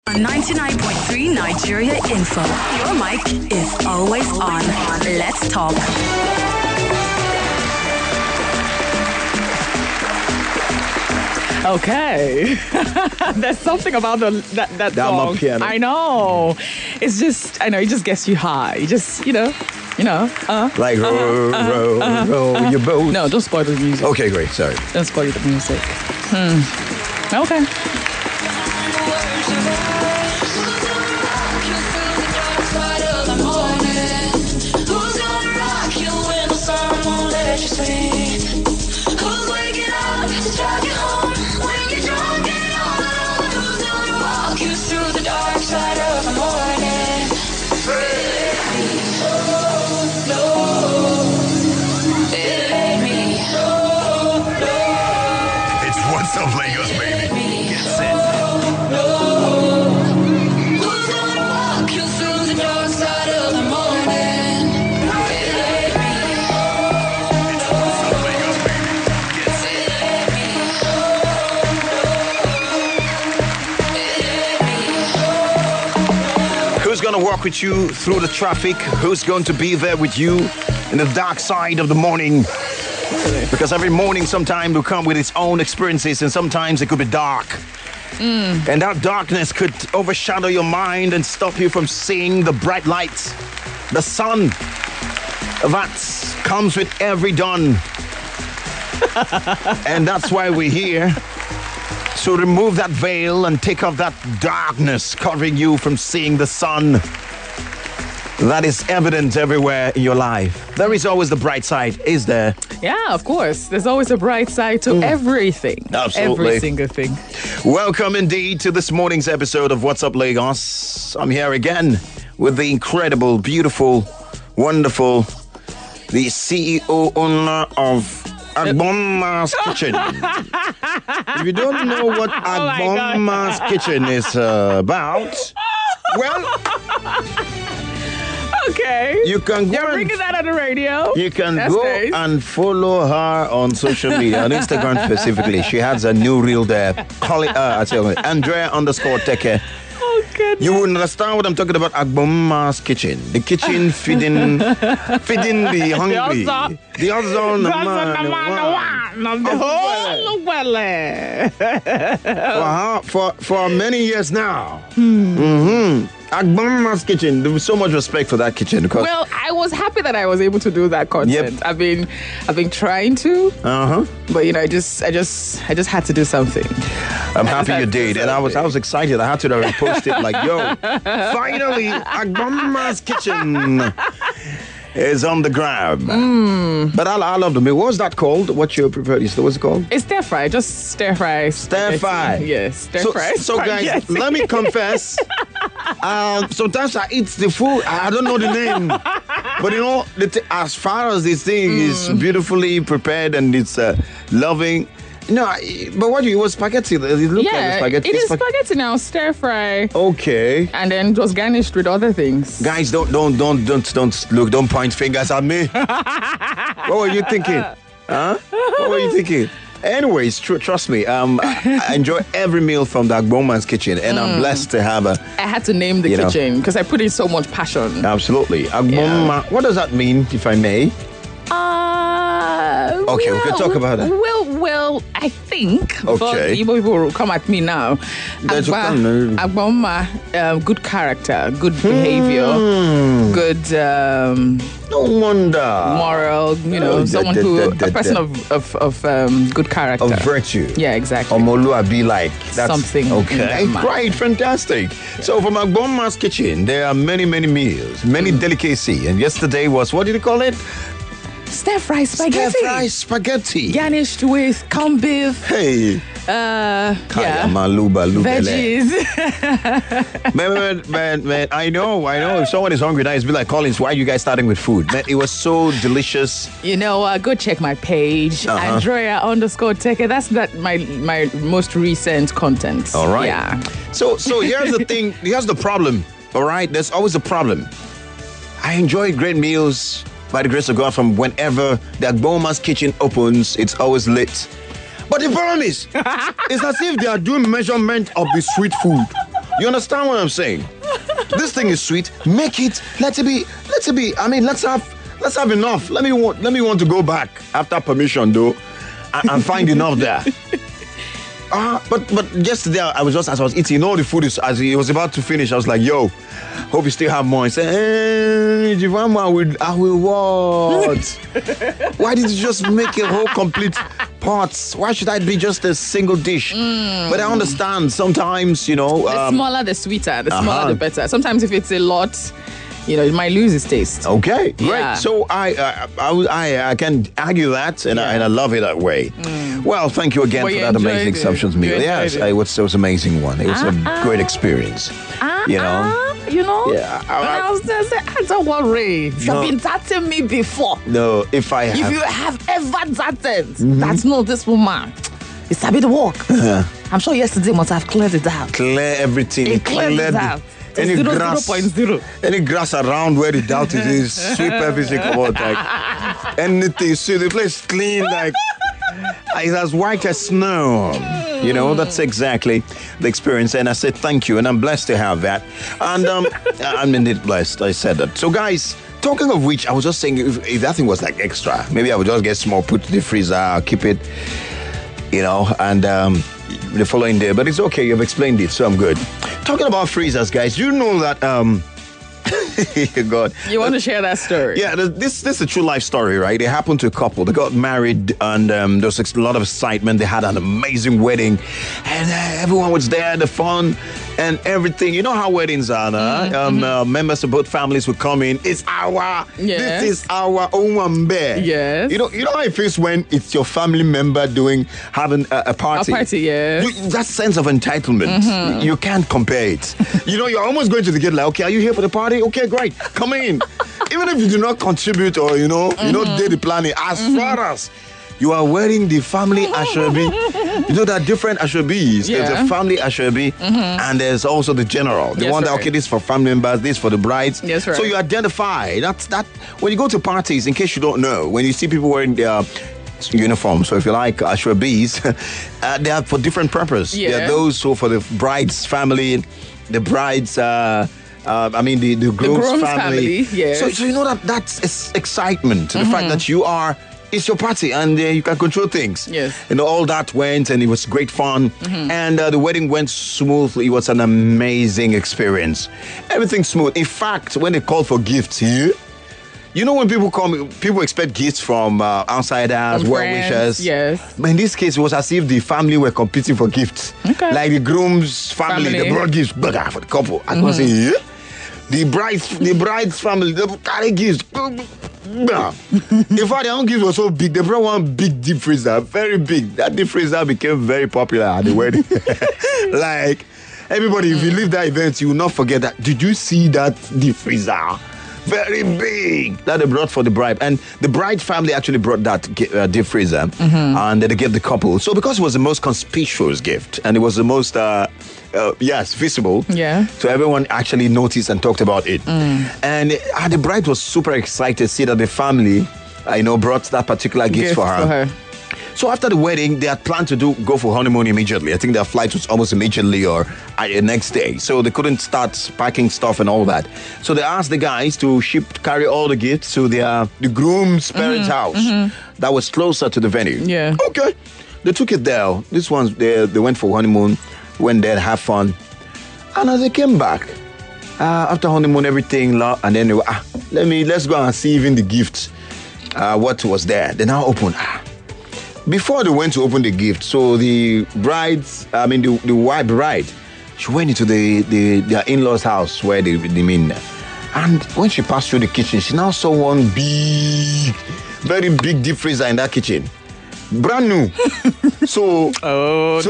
On 99.3 Nigeria Info, your mic is always on. Let's talk. Okay. There's something about that song. Piano. I know. It's just, I know, it just gets you high. You just, Like row your boat. No, don't spoil the music. Okay, great. Sorry. Don't spoil the music. Okay. What's up, Lagos, baby? Get set. Who's gonna walk you through the dark side of the morning? What's up, Lagos, baby? Get set. Who's gonna walk with you through the traffic? Who's going to be there with you in the dark side of the morning? Because every morning sometimes will come with its own experiences, and sometimes it could be dark. And that darkness could overshadow your mind and stop you from seeing the bright lights, the sun that comes with every dawn. And that's why we're here, to remove that veil and take off that darkness covering you from seeing the sun that is evident everywhere in your life. There is always the bright side, is there? Yeah, of course. There's always a bright side to everything. Absolutely. Every single thing. Welcome indeed to this morning's episode of What's Up Lagos. I'm here again with the incredible, beautiful, wonderful, the CEO owner of Agbonma's Kitchen. If you don't know what Agbonma's Kitchen is about, well, okay. you can go. You're bringing that on the radio. You can That's go nice. and follow her on social media, on Instagram specifically. She has a new reel there. Call it, I tell you, Andrea_Teke. Oh, goodness. You will understand what I'm talking about. Agbonma's Kitchen. The kitchen feeding the hungry. The other for many years now. Agbonma's Kitchen. There was so much respect for that kitchen because Well, I was happy that I was able to do that content. Yep. I've been trying to, but I just had to do something. I'm happy you That's did, and I was excited. I had to repost it like, yo, finally, Agbonma's Kitchen is on the grab. But I love them. What was that called? What you prepared? What's it called? It's stir fry, just stir fry. Stir fry. Yes, stir fry. So guys, Yes. let me confess. Sometimes I eat the food. I don't know the name, but as far as this thing is beautifully prepared and it's loving. No, but what it was spaghetti. It looked like spaghetti. It is spaghetti now, stir fry. Okay. And then it was garnished with other things. Guys, don't look, don't point fingers at me. What were you thinking? Huh? What were you thinking? Anyways, trust me, I enjoy every meal from the Agbonma's Kitchen, and I'm blessed to have I had to name the kitchen because I put in so much passion. Absolutely. Agbonma, what does that mean, if I may? Okay, we can talk about it. Well, I think. Okay. But people will come at me now. Agbonma, good character, good behavior, good No wonder. moral. Someone a person of good character, Of virtue. Yeah, exactly. Omoluabi, like that's Something in okay. that manner. Great, fantastic. So from Agbonma's Kitchen, there are many meals, many delicacy. And yesterday was, what did you call it? Stir fry spaghetti. Stir fry spaghetti. Garnished with corned beef. Hey. Veggies. Man, I know. If someone is hungry now, it's be like, Collins, why are you guys starting with food? Man, it was so delicious. Go check my page, Andrea_Teke. That's my most recent content. All right. Yeah. So here's the thing. Here's the problem. All right. There's always a problem. I enjoy great meals by the grace of God from whenever the Agbonma's Kitchen opens. It's always lit. But the problem is, it's as if they are doing measurement of the sweet food. You understand what I'm saying? This thing is sweet. Make it. Let it be. I mean, let's have enough. Let me want to go back after permission, though, and find enough there. But yesterday as I was eating, all the food as he was about to finish, I was like, yo, hope you still have more. He said, hey, Jivama, I will what? Why did you just make a whole complete parts? Why should I be just a single dish? But I understand sometimes, the smaller the sweeter, the smaller the better. Sometimes if it's a lot, it might lose its taste. Okay, great. Yeah. So I can argue that, and I love it that way. Well, thank you again for that amazing substance meal. Yes, it was an amazing one. It was a great experience. Yeah. I was there, I don't worry. You've been dating me before. No, if you have ever dated, that's not this woman. It's a bit of work. I'm sure yesterday must have cleared it out. Clear everything. It cleared it out. Any 0.0. Any grass around where the doubt is, sweep everything out. Like anything, see the place clean, like it's as white as snow. That's exactly the experience. And I said thank you, and I'm blessed to have that. And I'm indeed blessed. I said that. So guys, talking of which, I was just saying if that thing was like extra, maybe I would just get small, put it in the freezer, keep it, and the following day. But it's okay, you've explained it, so I'm good. Talking about freezers, guys, you know that God. You want to share that story? Yeah, this is a true life story, right? It happened to a couple. They got married, and there was a lot of excitement. They had an amazing wedding, and everyone was there, the fun and everything. You know how weddings are, members of both families would come in. This is our Owambe. Yes. You know how it feels when it's your family member having a party. A party, yeah. That sense of entitlement, you can't compare it. You're almost going to the gate like, okay, are you here for the party? Okay, great, come in. Even if you do not contribute or you don't do the planning, as far as you are wearing the family Ashobi, there are different Ashobis. Yeah. There's a family Ashobi, and there's also the general. The one that, okay, this is for family members, this is for the brides. Yes, right. So you identify. That's when you go to parties, in case you don't know, when you see people wearing their uniform, so if you like Ashobis, they are for different purpose. Yeah. There are those who for the bride's family, the bride's the groom's family. Yes. So you know that's excitement. The fact that it's your party and you can control things. Yes. All that went and it was great fun. And the wedding went smoothly. It was an amazing experience. Everything smooth. In fact, when they called for gifts here, when people come, people expect gifts from outsiders, well-wishers. Yes. But in this case, it was as if the family were competing for gifts. Okay. Like the groom's family. They brought gifts for the couple. I can say, yeah. The bride's family, they carry gifts. In fact, their own gift was so big. They brought one big deep freezer, very big. That deep freezer became very popular at the wedding. Like, everybody, if you leave that event, you will not forget that. Did you see that deep freezer? Very big that they brought for the bride. And the bride family actually brought that deep freezer and they gave the couple. So because it was the most conspicuous gift and it was the most, visible. Yeah. So everyone actually noticed and talked about it. And the bride was super excited to see that the family, brought that particular gift for her. So after the wedding, they had planned to go for honeymoon immediately. I think their flight was almost immediately or the next day. So they couldn't start packing stuff and all that. So they asked the guys to carry all the gifts to the groom's parents' house that was closer to the venue. Yeah. Okay. They took it there. This one's they went for honeymoon, went there, have fun. And as they came back, after honeymoon, everything, and then they were, let's go and see even the gifts, what was there. They now opened. Before they went to open the gift, so the white bride, she went into their in-laws' house where they mean. And when she passed through the kitchen, she now saw one very big deep freezer in that kitchen. Brand new. So. No.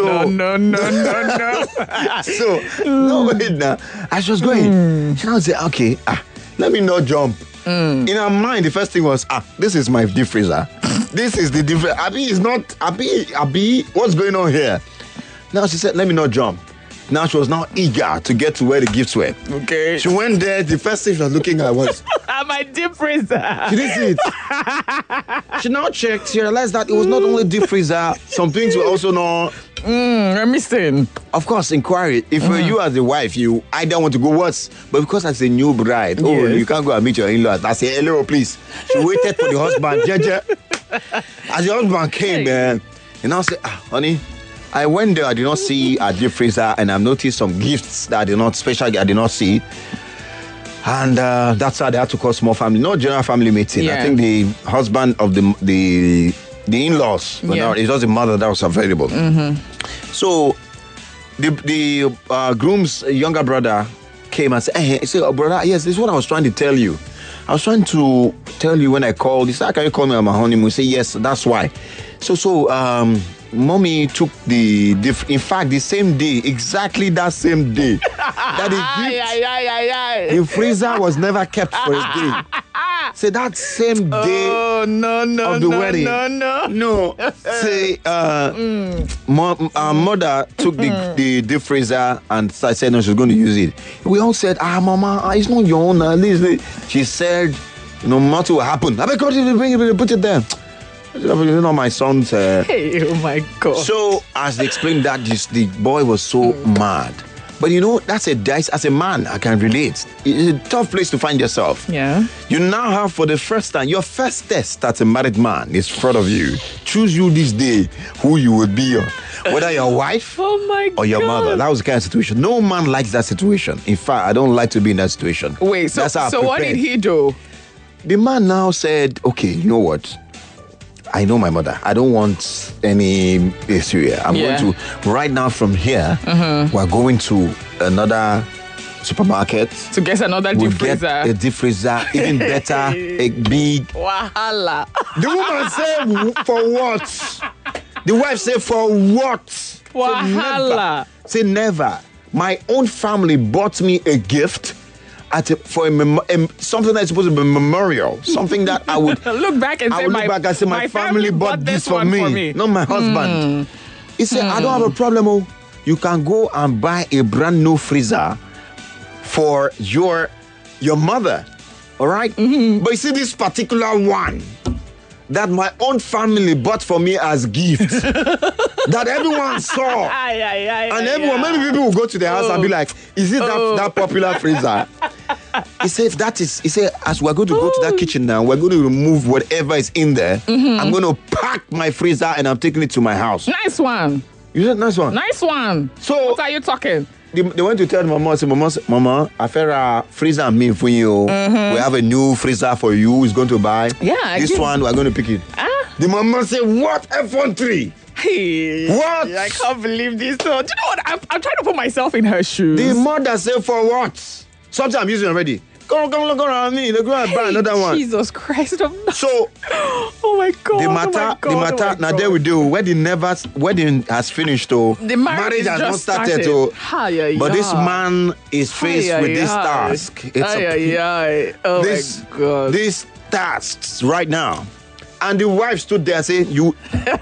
Wait now. As she was going, she now said, okay, let me not jump. In her mind, the first thing was, this is my deep freezer. This is the difference. Abi is not Abi. What's going on here? Now she said, let me not jump. Now she was now eager to get to where the gifts were. Okay. She went there. The first thing she was looking at was my deep freezer. She didn't see it. She now checked. She realized that it was not only deep freezer. Some things were also not I'm missing. Of course, inquiry. If you as the wife, I don't want to go worse. But because as a new bride, you can't go and meet your in-laws. I say, hello, please. She waited for the husband, Jeje. As the husband came, man, and I said, honey, I went there, I did not see a deep freezer, and I've noticed some gifts that I did not see. And that's how they had to call small family, not general family meeting. Yeah. I think the husband of the in-laws, it was the mother that was available. So the groom's younger brother came and said, he said, oh, brother, yes, this is what I was trying to tell you. I was trying to tell you when I called. He said, how can you call me on my honeymoon? I said, yes, that's why. So mommy took in fact, the same day, exactly that same day, that the freezer was never kept for a day. Say that same day of the wedding. No. Say, mother took the deep freezer and said no, she was going to use it. We all said, mama, it's not your own. She said, no matter what happened, I beg you, bring it, put it there. It's not my son's. Hey, oh my God. So, as they explained that, the boy was so mad. But that's a dice. As a man, I can relate. It's a tough place to find yourself. Yeah. You now have for the first time, your first test as a married man is in front of you. Choose you this day who you would be on. Whether your wife or your mother. That was the kind of situation. No man likes that situation. In fact, I don't like to be in that situation. Wait, so what did he do? The man now said, okay, you know what? I know my mother. I don't want any issue here. I'm going to, right now from here, we're going to another supermarket. To get another deep freezer. Get a deep freezer, even better, a big. Wahala. The woman said, for what? The wife said, for what? Wahala. Say never. My own family bought me a gift. For something that's supposed to be a memorial, something that I would look back and say, my family bought this for me, not my husband. He said, I don't have a problem. You can go and buy a brand new freezer for your mother, all right? But you see this particular one that my own family bought for me as gift that everyone saw. And everyone, many people will go to the house and be like, is it that popular freezer? He said, as we're going to go to that kitchen now, we're going to remove whatever is in there. I'm going to pack my freezer and I'm taking it to my house. Nice one. You said nice one? Nice one. So, what are you talking? They went to tell Mama, Mama, I feel a freezer and me for you. We have a new freezer for you who's going to buy. Yeah. This one, we're going to pick it. The mama said, what F13? Hey, what? I can't believe this. So, do you know what? I'm trying to put myself in her shoes. The mother said, for what? Something I'm using already. Go around me. They go and buy another one. Jesus Christ. So, oh my God. The matter. Now there we do. Wedding has finished. The marriage has not started. But this man is faced with this task. Oh my God. This tasks right now. And the wife stood there saying, "You."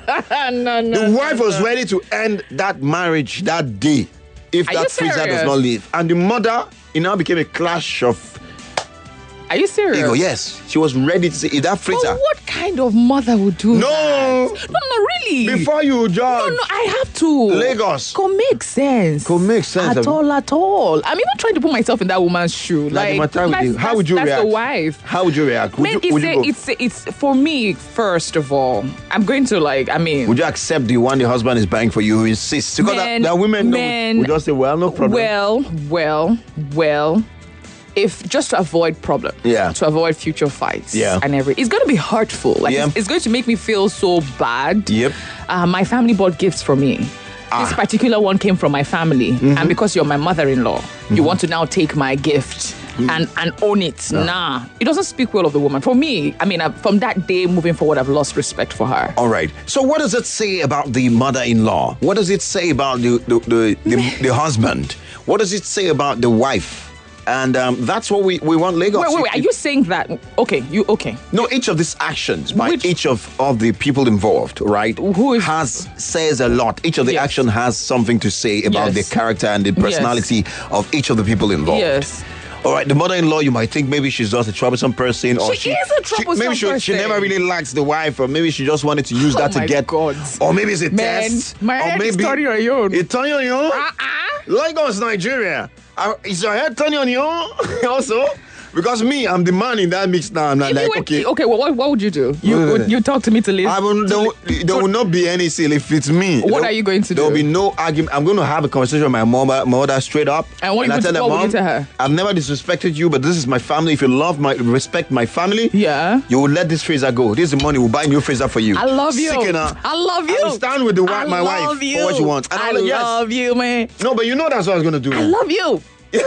The wife was ready to end that marriage that day if that freezer does not leave. And the mother, it now became a clash of. Are you serious? Ego, yes. She was ready to say, is that freezer? But what kind of mother would do that? No, really. Before you judge. No, I have to. Lagos. Could make sense. At all. I'm even trying to put myself in that woman's shoe. How would you react? That's the wife. How would you react? It's for me, first of all, I'm going to would you accept the one the husband is buying for you who insists? Because there are women who just say, well, no problem. Well. If just to avoid problem, to avoid future fights, and it's going to be hurtful. It's going to make me feel so bad. Yep. My family bought gifts for me. This particular one came from my family, and because you're my mother-in-law, you want to now take my gift and own it. Nah, it doesn't speak well of the woman. For me, from that day moving forward, I've lost respect for her. All right. So what does it say about the mother-in-law? What does it say about the husband? What does it say about the wife? And that's what we want Lagos. Wait. Are you saying that? Okay. No, each of these actions by each of the people involved, right? Says a lot. Each of the action has something to say about the character and the personality of each of the people involved. Yes. All right, the mother-in-law, you might think maybe she's just a troublesome person, or She is a troublesome maybe she person. never really likes the wife, or maybe she just wanted to use that to my get, God. or maybe it's a Man, test, my or head is maybe turning on your own. It's turning on your own. Lagos, Nigeria. Is your head turning on your own also? Because me, I'm the man in that mix now. I'm not If like, you were- okay. okay, well, what would you do? You talk to me to listen. There will not be any silly if it's me. What are you going to There will do? be no argument. I'm going to have a conversation with my mother straight up. And what I tell her, would you Mom, tell her? I've never disrespected you, but this is my family. If you respect my family, Yeah. you will let this freezer go. This is the money. We'll buy a new freezer for you. I love you. Sick, enough. I love you. I will stand with my wife love you. for what she wants. And I I'm like, yes. love you, man. No, but you know that's what I was going to do. I love you.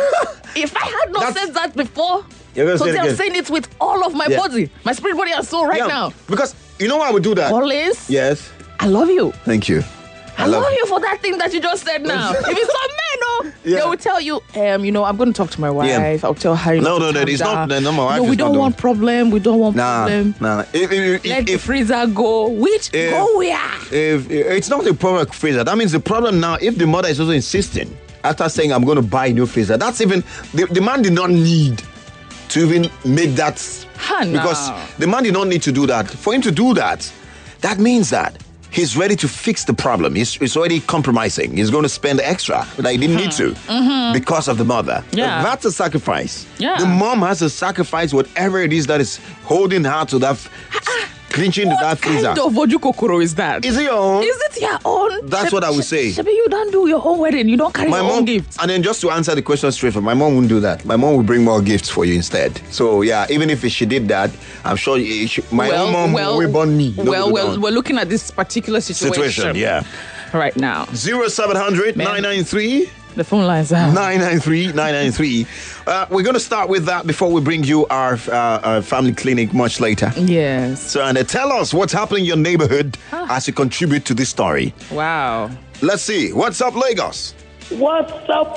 If I had not That's- said that before, You're gonna so say it I'm again. saying it with all of my Yeah. body, my spirit, body, and soul right now. Because you know why I would do that? Always, Yes. I love you. Thank you. I love you for that thing that you just said now. If it's some men, Yeah. they will tell you, I'm going to talk to my wife. Yeah. I'll tell her. No, to no, calm it's not- down. no, my wife No, we is not don't the want problem. We don't want Nah, problem. nah. Let the freezer go. Which go where? If it's not a problem with freezer, that means the problem now, if the mother is also insisting after saying I'm going to buy a new freezer, that's even the man did not need to even make that, because no. the man did not need to do that. For him to do that, that means that he's ready to fix the problem. He's already compromising. He's going to spend extra that he didn't need to because of the mother. Yeah. That's a sacrifice. Yeah. The mom has to sacrifice whatever it is that is holding her to that, clinching to that freezer. What kind of Oju Kokoro is that? Is it your own? Is it your own? That's what I would say. Shebi, you don't do your own wedding. You don't carry My your mom, own gifts. and then just to answer the question straight, my mom wouldn't do that. My mom would bring more gifts for you instead. So yeah, even if she did that, I'm sure my own mom will born me. We're looking at this particular situation. Yeah. Right now. 0700 993 The phone lines are 993. We're going to start with that before we bring you our family clinic much later. Yes. So, and tell us what's happening in your neighborhood as you contribute to this story. Wow. Let's see. What's up, Lagos? What's up,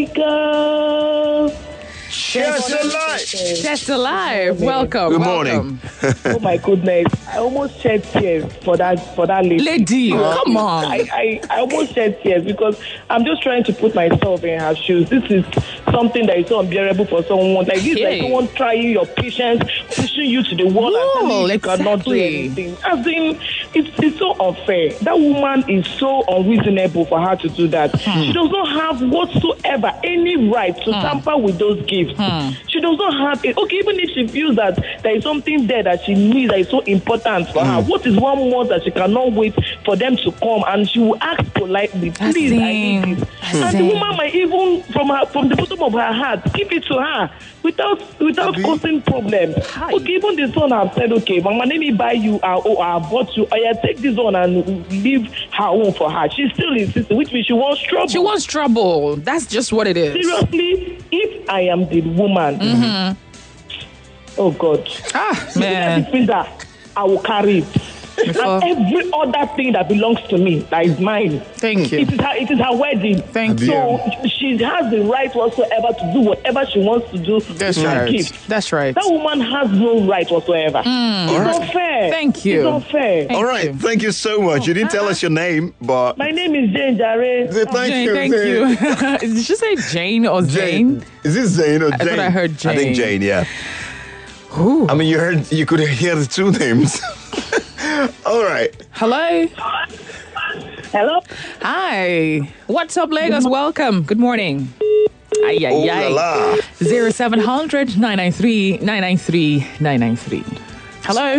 Lagos? Chester Life. Chester Live. Welcome. Good morning. Oh my goodness! I almost shed tears for that lady. Lady, come on. I almost shed tears because I'm just trying to put myself in her shoes. This is something that is so unbearable for someone. Like this, like someone trying your patience, pushing you to the wall and telling you cannot do anything. As in, it's so unfair. That woman is so unreasonable for her to do that. She does not have whatsoever any right to tamper with those gifts. She does not have it. Okay, even if she feels that there is something there that she needs that is so important for her, what is 1 month that she cannot wait for them to come, and she will ask politely, please, I need this. And the woman might even from the bottom of her heart give it to her without causing problems. Okay, even the son have said, okay, Mama, let me buy you I bought you. I take this one and leave her own for her. She's still insisting, which means she wants trouble. She wants trouble. That's just what it is. Seriously, if I am the woman, oh God, man. I will carry it. And every other thing that belongs to me, that is mine. Thank you. It is her wedding. Thank you. So she has the right whatsoever to do whatever she wants to do. That's with her right. gift. That's right. That woman has no right whatsoever. It's unfair. Thank you. It's unfair. All right. Thank you so much. You didn't tell us your name, but My name is Jane Jare. thank Jane, thank you. Did she say Jane or Jane? Is this Zane or Jane? thought I heard I think Jane. Jane, yeah. Ooh. I mean, you could hear the two names. All right. Hello. Hello? Hi. What's up, Lagos? Welcome. Good morning. Ay, ay, Oh, ay. la, la. 0700 993 993 993. Hello.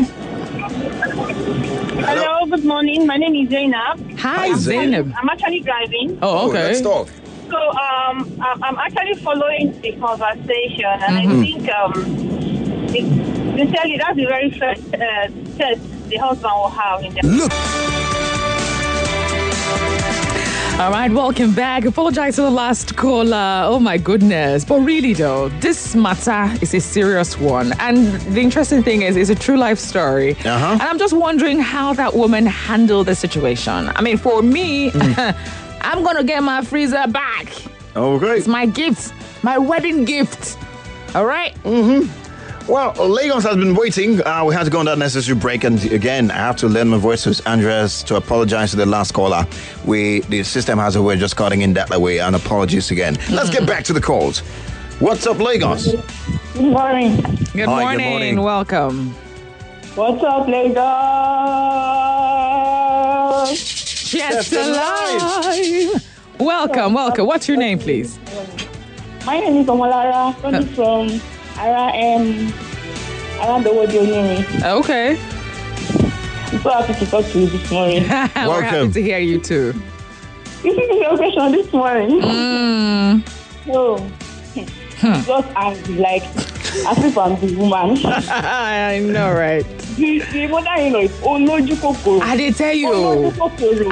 Hello, good morning. My name is Zainab. Hi, Zainab. I'm actually driving. Oh, okay. Let's talk. So I'm actually following the conversation, and I think sincerely, that's the very first test the husband will have in their All right, welcome back. Apologize for the last caller. Oh my goodness. But really though, this matter is a serious one. And the interesting thing is, it's a true life story. And I'm just wondering how that woman handled the situation. I mean, for me, I'm going to get my freezer back. Okay. It's my gift, my wedding gift. All right? Well, Lagos has been waiting. We had to go on that necessary break. And again, I have to lend my voice to Andres to apologize to the last caller. The system has a way of just cutting in that way. And apologies again. Let's get back to the calls. What's up, Lagos? Good morning. Good Hi, morning. good morning. Welcome. What's up, Lagos? Yes, alive. Welcome. What's your name, please? My name is Omolara. I'm from around the world. Okay. I'm so happy to talk to you this morning. We're happy Welcome. to hear you too. This is your question this morning. So, just as like, as if I'm the woman. I know, right? The mother-in-law is Oloju Kokoro. I did tell you. Oloju Kokoro.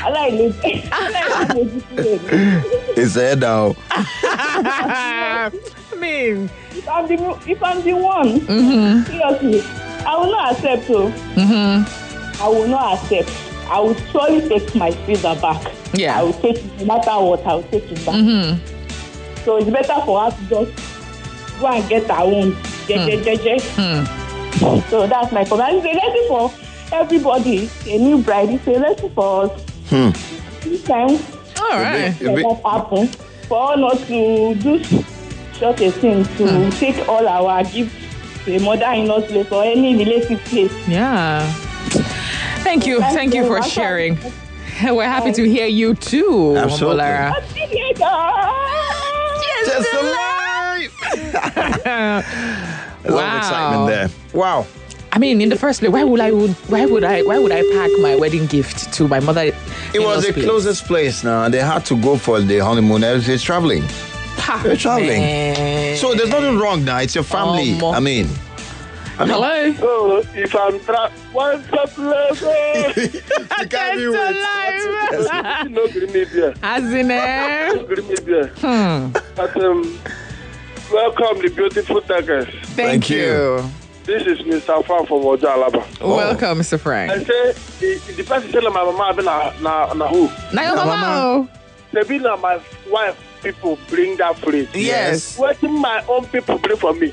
It's a head down. I mean, If I'm the one, seriously, I will not accept. I will not accept. I will surely take my visa back. Yeah. I will take it no matter what. I will take it back. So it's better for her to just go and get her own. So that's my comment. It's a lesson for everybody. A new bride. It's a lesson for us. This time, all right. that happen for us not to do such a thing to take all our gifts to a mother-in-law's place or any relative place. Yeah. Thank you for sharing. We're happy to hear you too, Absolutely. Omolara. Just alive. A lot of excitement there. Wow. I mean, in the first place, why would I pack my wedding gift to my mother? It was the closest place now. They had to go for the honeymoon. They're traveling. They're traveling. Man. So there's nothing wrong now. It's your family. I mean. Hello. Oh, if I'm what's up, Lagos? You can't be wait. No green media. As in No green media. But welcome, the beautiful takers. Thank you. This is Mr. Fan from Ojo Alaba. Welcome, Mr. Frank. I say the person telling my mama been na who? Now your mama. They be na my wife. People bring that fridge. Yes. What do my own people bring for me?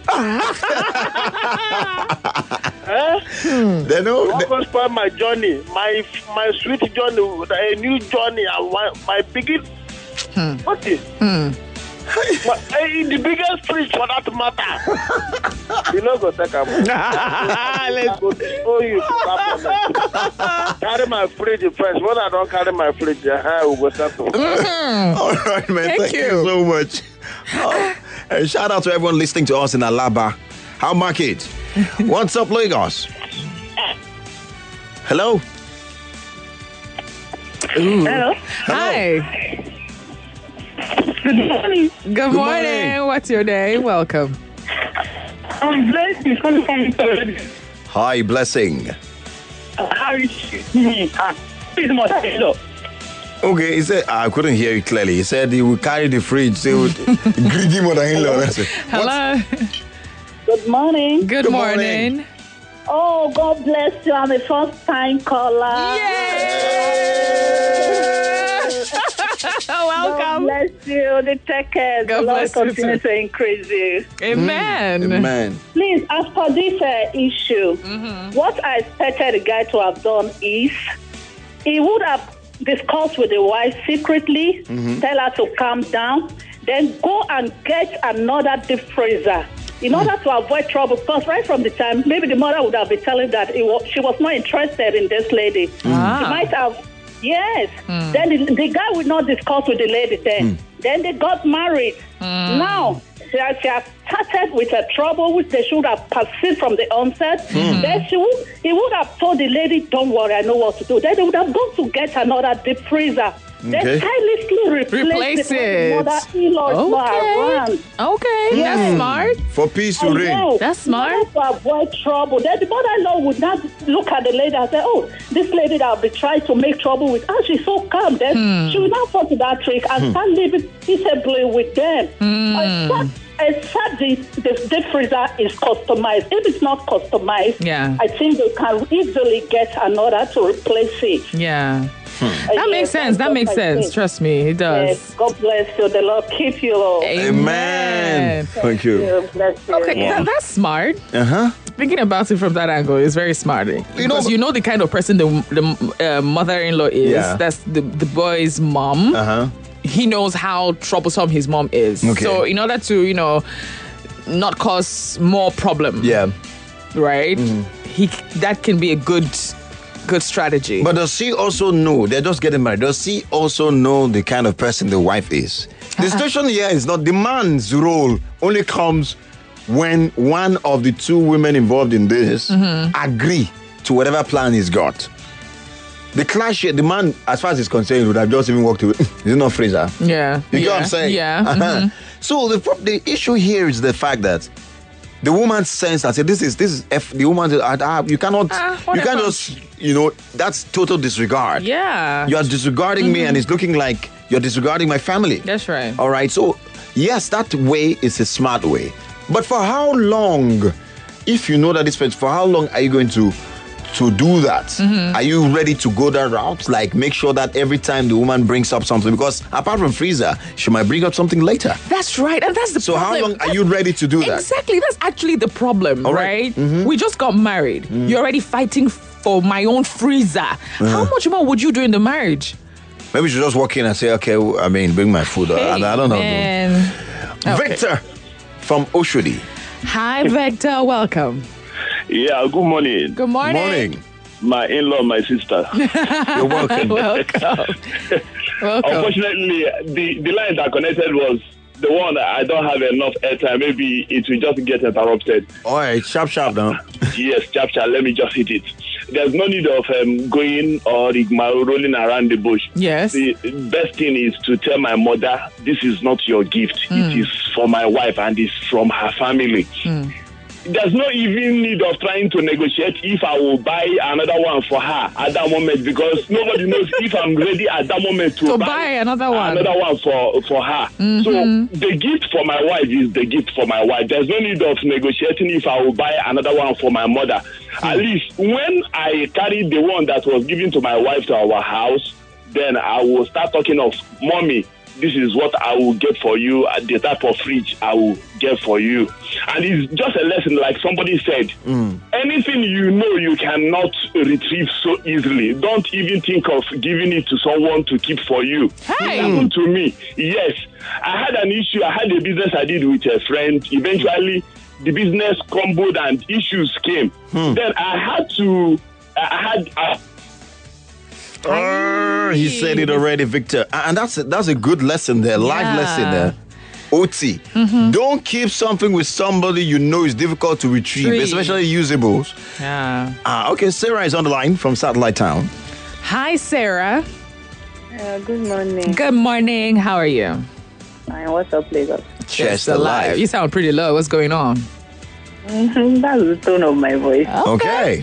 They know. I'm going to spoil my journey, my sweet journey, a new journey, my biggest. What is? The biggest fridge for that matter. You know, go take a let's go. Oh, you carry my fridge first. When I don't carry my fridge, we'll go settle. All right, man. Thank you so much. And shout out to everyone listening to us in Alaba. How market? What's up, Lagos? Hello. Hello. Hi. Good morning. Good morning. What's your name? Welcome. I'm blessed. It's coming from Italy. Hi, blessing. How is she? Please, mother-in-law. Okay, he said I couldn't hear you clearly. He said he would carry the fridge. Say, greedy mother-in-law. Hello. Good morning. Good morning. Oh, God bless you. I'm a first-time caller. Welcome. God bless you. The takers. God The Lord bless you continue too. to increase you. Amen. Amen. Please, as for this issue, what I expected the guy to have done is he would have discussed with the wife secretly, tell her to calm down, then go and get another deep freezer in order to avoid trouble. Because right from the time, maybe the mother would have been telling that she was not interested in this lady. She might have, yes. Then the guy would not discuss with the lady then. Then they got married. Now, she has started with a trouble which they should have perceived from the onset. Then he would have told the lady, don't worry, I know what to do. Then they would have gone to get another deep freezer. Then silently replace it. Mother-in-law around. Okay, that's smart. For peace to reign. That's smart. To avoid trouble. Then the mother-in-law would not look at the lady and say, oh, this lady that I'll be trying to make trouble with, she's so calm. Then she will not fall to that trick and start living peaceably with them. Except the freezer is customized. If it's not customized, I think they can easily get another to replace it. Yeah. That makes sense. That makes sense. Trust me, it does. Yes, God bless you. The Lord keep you. Amen. Thank you. Bless you. Okay, that's smart. Thinking about it from that angle is very smart. Because you know the kind of person the mother-in-law is. Yeah. That's the boy's mom. he knows how troublesome his mom is. Okay. So in order to, not cause more problem. Yeah. Right? That can be a good strategy. But does she also know, they're just getting married, does she also know the kind of person the wife is? The situation here is not, the man's role only comes when one of the two women involved in this agree to whatever plan he's got. The clash here, the man, as far as he's concerned, would have just even walked away. Is it not Fraser? Yeah. You get what I'm saying? Yeah. So the issue here is the fact that the woman sense and said, this is the woman. You cannot. You can't just. That's total disregard. Yeah. You are disregarding me, and it's looking like you're disregarding my family. That's right. All right. So yes, that way is a smart way. But for how long? If you know that this, for how long are you going to do that? Are you ready to go that route? Like, make sure that every time the woman brings up something, because apart from Freezer, she might bring up something later. That's right, and that's the so problem. How long are you ready to do that? Exactly, that's actually the problem, all right? We just got married. You're already fighting for my own Freezer. How much more would you do in the marriage? Maybe you should just walk in and say, okay, bring my food. I don't know. Okay. Victor from Oshodi. Hi, Victor. Welcome. Yeah, good morning. Good morning. My in-law, my sister. You're welcome. Welcome. Unfortunately, the line that connected was the one that I don't have enough airtime. Maybe it will just get interrupted. All right, sharp now. Yes, sharp. Let me just hit it. There's no need of going or rolling around the bush. Yes. The best thing is to tell my mother, this is not your gift. It is for my wife and it's from her family. There's no even need of trying to negotiate if I will buy another one for her at that moment, because nobody knows if I'm ready at that moment to buy another one for her. So the gift for my wife is the gift for my wife. There's no need of negotiating if I will buy another one for my mother. At least when I carried the one that was given to my wife to our house, then I will start talking of, mommy, this is what I will get for you, the type of fridge I will get for you. And it's just a lesson, like somebody said. Anything you cannot retrieve so easily, don't even think of giving it to someone to keep for you. Hey. It happened to me. Yes. I had an issue. I had a business I did with a friend. Eventually, the business crumbled and issues came. Then he said it already, Victor. And that's a good lesson there, life lesson there. OT. Don't keep something with somebody you know is difficult to retrieve, especially usables. Yeah. Okay, Sarah is on the line from Satellite Town. Hi, Sarah. Good morning. Good morning. How are you? Fine. What's up, Lagos? Chest alive. You sound pretty low. What's going on? That's the tone of my voice. Okay.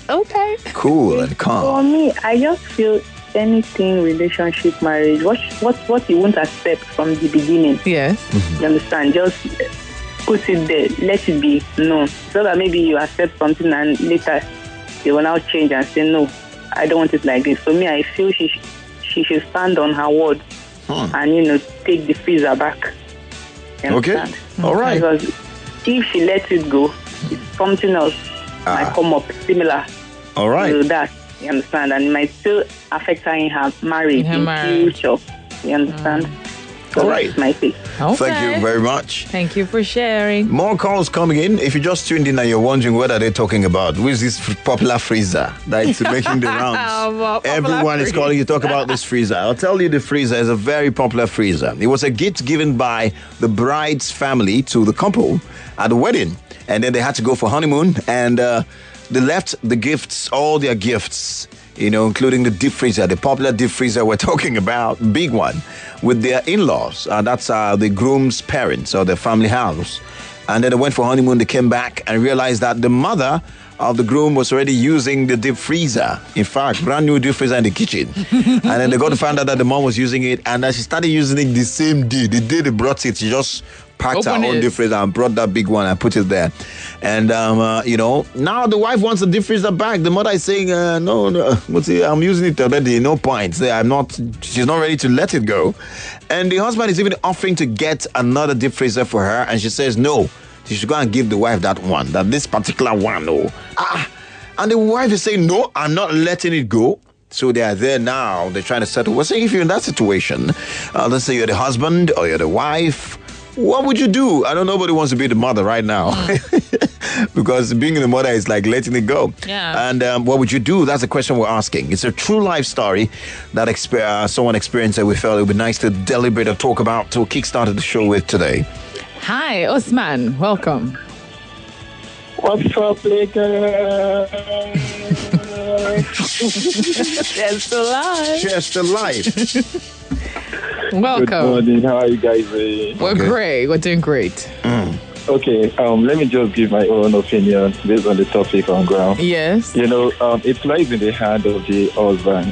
Cool and calm. For me, I just feel anything, relationship, marriage, what you won't accept from the beginning. Yes. You understand? Just put it there. Let it be known. So that maybe you accept something and later they will now change and say, no, I don't want it like this. For me, I feel she should stand on her word and, take the freezer back. You understand? All right. Because if she lets it go, something else might come up similar to that. You understand? And it might still affect her in her marriage in future. You understand? So all right. That's my take. Okay. Thank you very much. Thank you for sharing. More calls coming in. If you just tuned in and you're wondering what are they talking about, who is this popular freezer that is making the rounds? Everyone is calling you to talk about this freezer. I'll tell you, the freezer is a very popular freezer. It was a gift given by the bride's family to the couple at the wedding, and then they had to go for honeymoon, and they left the gifts, all their gifts, including the deep freezer, the popular deep freezer we're talking about, big one, with their in-laws. That's the groom's parents or their family house. And then they went for honeymoon. They came back and realized that the mother of the groom was already using the deep freezer. In fact, brand new deep freezer in the kitchen. And then they got to find out that the mom was using it, and she started using it the same day. The day they brought it, she just packed her own deep freezer and brought that big one and put it there. And, now the wife wants the deep freezer back. The mother is saying, no, I'm using it already. No point. She's not ready to let it go. And the husband is even offering to get another deep freezer for her. And she says, no, she should go and give the wife that one, that this particular one. And the wife is saying, no, I'm not letting it go So they are there now. They're trying to settle. Well, say if you're in that situation, let's say you're the husband or you're the wife, what would you do? I know nobody wants to be the mother right now. Because being the mother is like letting it go. Yeah. And what would you do? That's the question we're asking. It's a true life story that someone experienced that we felt it would be nice to deliberate or talk about to kickstart the show with today. Hi, Osman. Welcome. What's up, Lakers? Cheers to life. Cheers to life. Welcome. Good morning. How are you guys doing? We're great. We're doing great. Okay, let me just give my own opinion based on the topic on ground. Yes. You know, it lies in the hand of the husband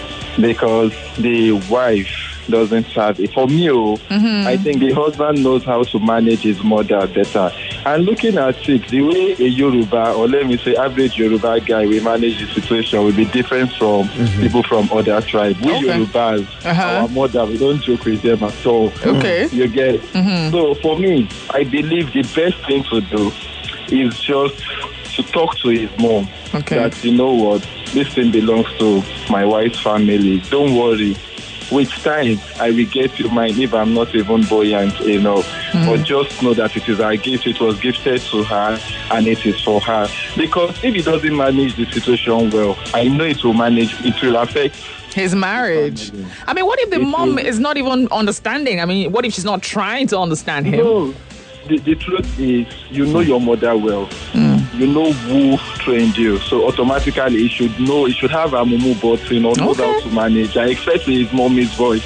because the wife doesn't have it. For me, I think the husband knows how to manage his mother better. And looking at it, the way a Yoruba, or let me say average Yoruba guy will manage the situation will be different from people from other tribes. We Yorubas, our mother, we don't joke with them at all. Okay. You get it? So for me, I believe the best thing to do is just to talk to his mom. Okay. That, you know what, this thing belongs to my wife's family. Don't worry. With time, I will get you mine if I'm not even buoyant enough. But just know that it is our gift. It was gifted to her and it is for her. Because if he doesn't manage the situation well, I know it will affect his marriage. I mean, what if the mom is not even understanding? I mean, what if she's not trying to understand him? No. The truth is, you know your mother well. You know who trained you. So automatically, he should have a mumu button or know how to manage. I expect his mommy's voice.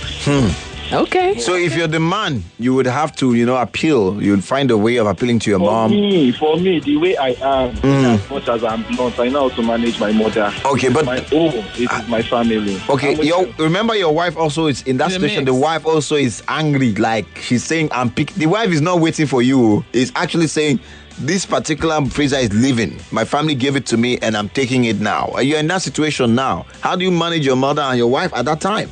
Okay. So if you're the man, you would have to, appeal. You'd find a way of appealing to your mom. For me, the way I am, as much as I'm blunt, I know how to manage my mother. Okay, but it is my family. Okay, remember your wife also is in that situation. The wife also is angry, like she's saying, the wife is not waiting for you. It's actually saying, this particular freezer is leaving. My family gave it to me and I'm taking it now. Are you in that situation now? How do you manage your mother and your wife at that time?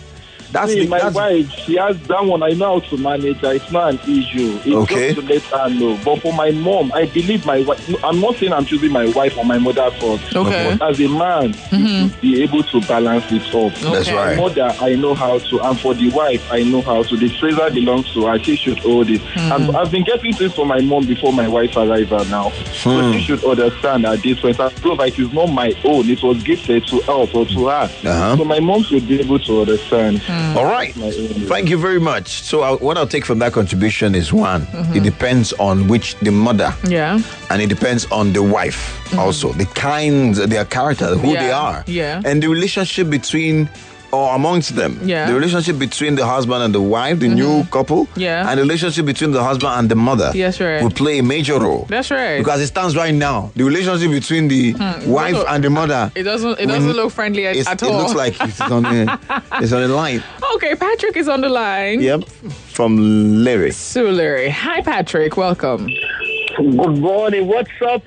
My wife, she has that one. I know how to manage her. It's not an issue. It's just to let her know. But for my mom, I believe my wife. I'm not saying I'm choosing my wife or my mother first. Okay. But as a man, you should be able to balance it up. That's right. For my mother, I know how to. And for the wife, I know how to. The freezer belongs to her. She should hold it. And I've been getting things from my mom before my wife's arrival now. So she should understand at this point. Like it's not my own. It was gifted to us or to her. So my mom should be able to understand. All right. Thank you very much. So what I'll take from that contribution is one, it depends on the mother. Yeah. And it depends on the wife also. The kind, their character, who they are. Yeah. And the relationship between or amongst them. Yeah. The relationship between the husband and the wife, the new couple. Yeah. And the relationship between the husband and the mother. Yes, right. Will play a major role. That's right. Because it stands right now. The relationship between the wife and the mother. It doesn't look friendly at all. It looks like it's on the line. Okay, Patrick is on the line. Yep. From Larry. So Larry. Hi, Patrick. Welcome. Good morning. What's up,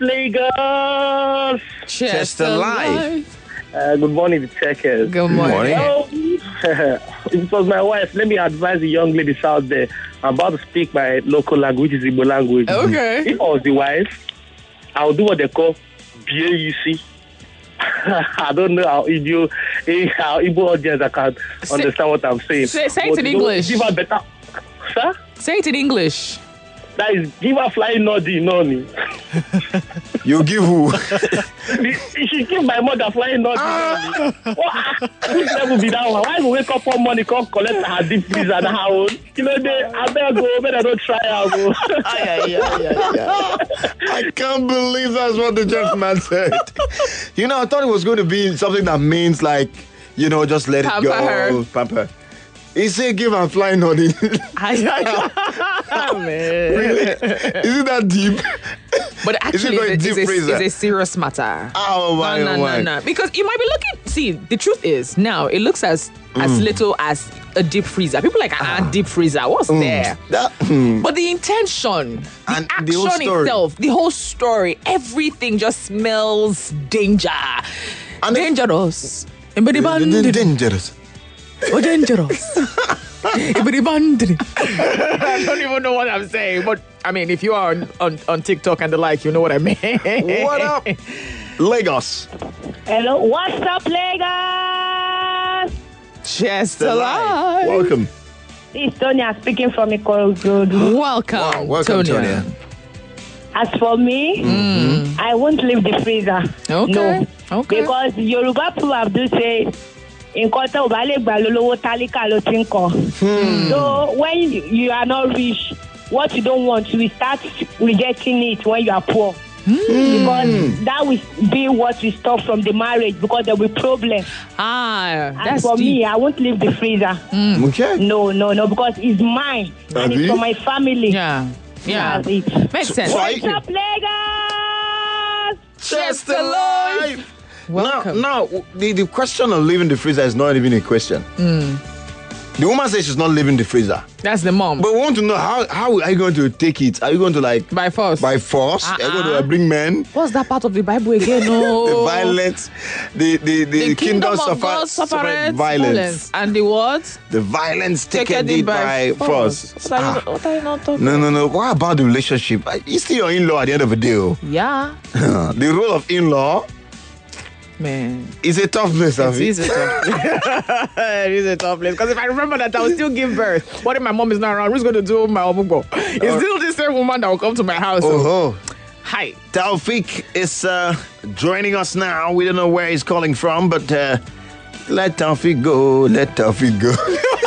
Lagos? Chester Live. Good morning, the checkers. Good morning. It was my wife. Let me advise the young ladies out there. I'm about to speak my local language, which is Igbo language. Okay. If I was the wife, I would do what they call BAUC. I don't know how Igbo audience can understand what I'm saying. Say it in English. Give her better. Sir? Say it in English. That is, give her flying noddy, noni. You give who? She give my mother flying noddy. Which level be that one? Why you wake up one morning, come collect her deep freezer and her own? I better go, better don't try out. I can't believe that's what the gentleman said. I thought it was going to be something that means like, just let it go. Pamper. He said give her flying on it. Man. Really? Is it that deep? But actually, it's a serious matter. Oh, my. No. Because you might be looking... See, the truth is, now, it looks as little as a deep freezer. People are like, deep freezer, what's there? But the intention, the action itself, the whole story, everything just smells danger. And dangerous. Dangerous. Oh, dangerous. I don't even know what I'm saying, but I mean, if you are on TikTok and the like, you know what I mean. What up, Lagos? Hello, what's up, Lagos? Chest Alive. Welcome. This is Tonya speaking from Ikorodu. Welcome, Wow, welcome, Tonya. As for me, I won't leave the freezer. Okay. No. Okay. Because Yoruba proverb do say, nǹkan tó bá lè gbà lólówó tálíkà ló ti ń kọ. So when you are not rich, what you don't want, you will start rejecting it when you are poor. Because that will be what will stop from the marriage because there will be problem. That's And for deep. me, I won't leave the freezer. Okay. No, because it's mine and it's for my family. Yeah. That's it. Makes sense. So What's up, Lagos? Chest Alive. Welcome. Now, the question of leaving the freezer is not even a question. The woman says she's not leaving the freezer. That's the mom. But we want to know how are you going to take it? Are you going to By force. By force? Are you going to bring men? What's that part of the Bible again? No. The violence, the kingdom of God suffered violence. And the what? The violence taken it by force. What are you not talking No. What about the relationship? It's still your in-law at the end of the day. Yeah. The role of in-law Man. is a tough place. It is a tough place. It is a tough place. Because if I remember that, I will still give birth. What if my mom is not around? Who's going to do my omugo? It's still the same woman that will come to my house. Oh. Hi. Taufik is joining us now. We don't know where he's calling from, but let Taufik go. Let Taufik go.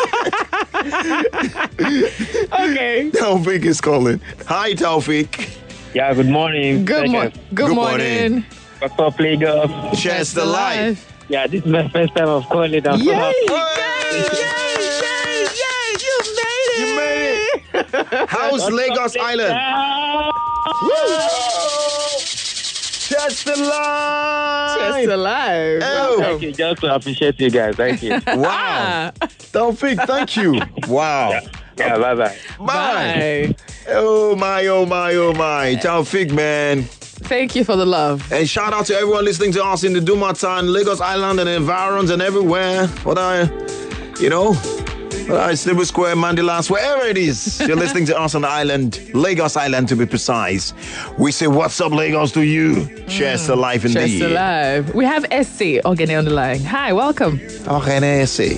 Okay. Taufik is calling. Hi, Taufik. Yeah, good morning. Good morning. What's up, Lagos? Chest Alive. Yeah, this is my first time of calling. I'm Yay! so happy. You made it! How's Lagos Island? Chest Alive. Chest Alive. Oh. Thank you. Just to appreciate you guys. Thank you. Wow. Taufik, thank you. Wow. Yeah, bye-bye. Bye. Oh my. Taufik, man. Thank you for the love. And shout out to everyone listening to us in the Dumatan, Lagos Island and environs and everywhere. Stable Square, Mandilas, wherever it is. You're listening to us on the island, Lagos Island to be precise. We say, what's up, Lagos, to you? Chest Alive indeed. Chest Alive. We have Essie Ogene on the line. Hi, welcome. Okay, see.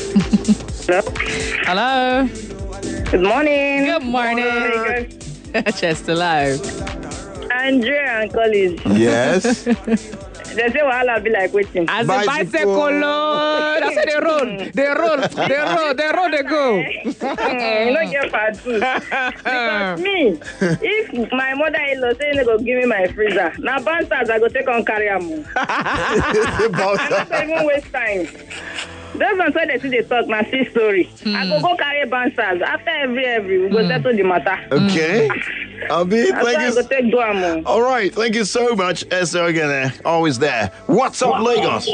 Hello. Good morning. Good morning. Chest Alive. Andrea and colleagues. Yes. They say wahala be like waiting. As a bicycle, that's how they roll, they go. You don't get part two. Because me, if my mother-in-law say they go give me my freezer, now bouncers I go take on carry am. I'm not going even waste time. Those ones when they see they talk, my see story. I go carry bouncers. After every, we go settle the matter. Okay. Abi, thank you. Go take Duamo. All right, thank you so much, Esther again. Always there. What's up, Lagos?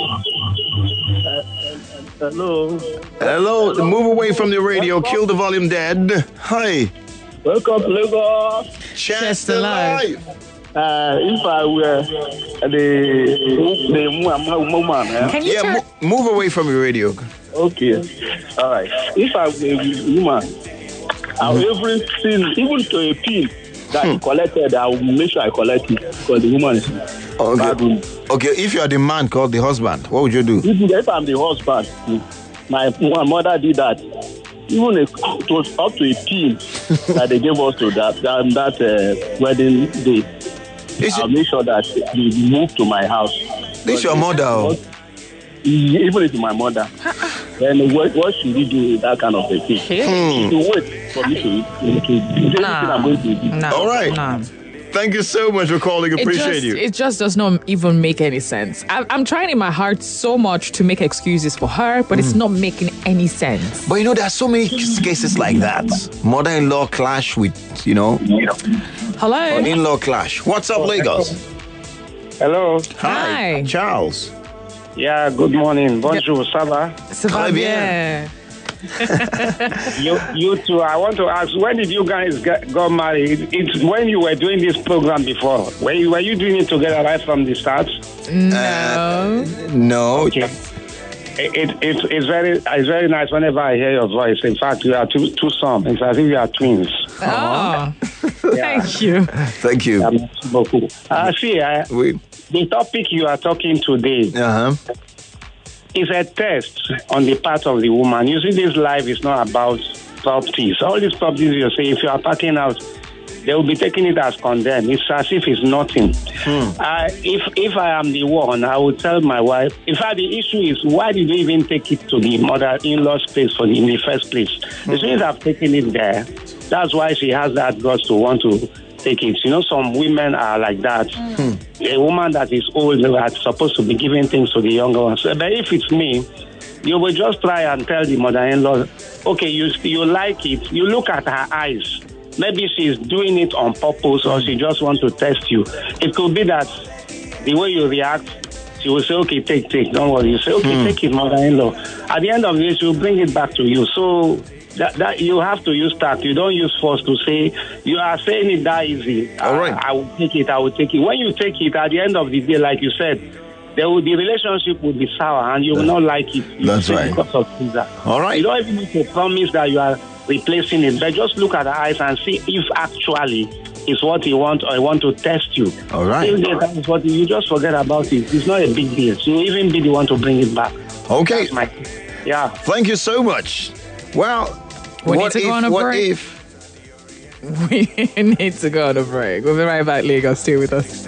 Hello. Move away from the radio. Kill the volume dead. Hi. Welcome, Lagos. Chest Alive. If I were the woman, Can you turn? Move away from your radio. Okay. All right. If I were a woman, everything, even to a pin that I collected, I will make sure I collect it because the woman is bad woman. Okay, if you are the man called the husband, what would you do? If I'm the husband, my mother did that. Even it was up to a pin that they gave us to that wedding day. I'll make sure that they move to my house. This is your mother. Even if it's my mother. Then what should we do with that kind of a thing? To wait for me to do everything I'm going to do. All right. Thank you so much for calling. Appreciate you. It just does not even make any sense. I'm trying in my heart so much to make excuses for her, but it's not making any sense. But there are so many cases like that. Mother-in-law clash with, Hello. in-law clash. What's up, Lagos? Hello. Hi. Charles. Yeah, good morning. Bonjour, ça va? Ça va bien. You too. I want to ask, when did you guys got married? It's when you were doing this program before. Were you doing it together right from the start? No. Okay. It's very nice whenever I hear your voice. In fact, you are two some. It's as if you are twins. Oh, thank you. Thank you. The topic you are talking today. it's a test on the part of the woman. You see, this life is not about properties. All these properties you say, if you are packing out, they will be taking it as condemned. It's as if it's nothing. If I am the one, I will tell my wife. In fact, the issue is, why did you even take it to the mother-in-law's place in the first place? As soon as I've taken it there, that's why she has that guts to want to take it. You know, some women are like that. A woman that is old that's supposed to be giving things to the younger ones. But if it's me, you will just try and tell the mother-in-law, okay, you like it. You look at her eyes. Maybe she's doing it on purpose, or she just wants to test you. It could be that the way you react, she will say, okay, take, don't worry. You say, okay, take it, mother-in-law. At the end of the day, she will bring it back to you. So that you have to use tact. You don't use force to say, you are saying it that easy. All right. I will take it. When you take it, at the end of the day, like you said, the relationship will be sour and you will not like it. That's right. Because of pizza. All right. You don't even need to promise that you are replacing it, but just look at the eyes and see if actually it's what you want, or you want to test you. All right. If that is what you just forget about it. It's not a big deal. So you even be the one to bring it back. Okay. Yeah. Thank you so much. Well, we need to go on a break. We need to go on a break. We'll be right back, Lagos. Stay with us.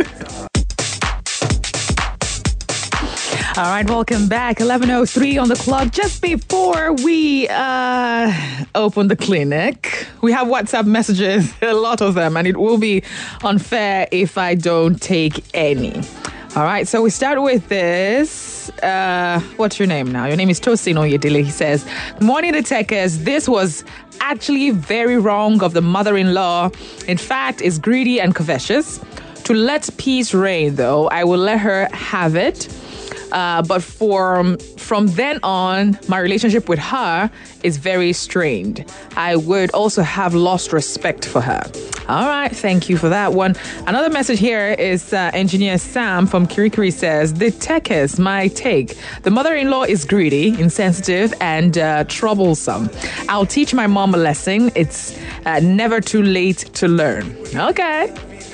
All right, welcome back. 11:03 on the clock. Just before we open the clinic, we have WhatsApp messages, a lot of them, and it will be unfair if I don't take any. All right, so we start with this. What's your name now? Your name is Tosin Oyedele. He says, "Good morning, the techers. This was actually very wrong of the mother-in-law. In fact, it's greedy and covetous. To let peace reign, though, I will let her have it. But from then on, my relationship with her is very strained. I would also have lost respect for her." All right, thank you for that one. Another message here is Engineer Sam from Kirikiri says, "The techers, my take. The mother-in-law is greedy, insensitive, and troublesome. I'll teach my mom a lesson. It's never too late to learn." Okay.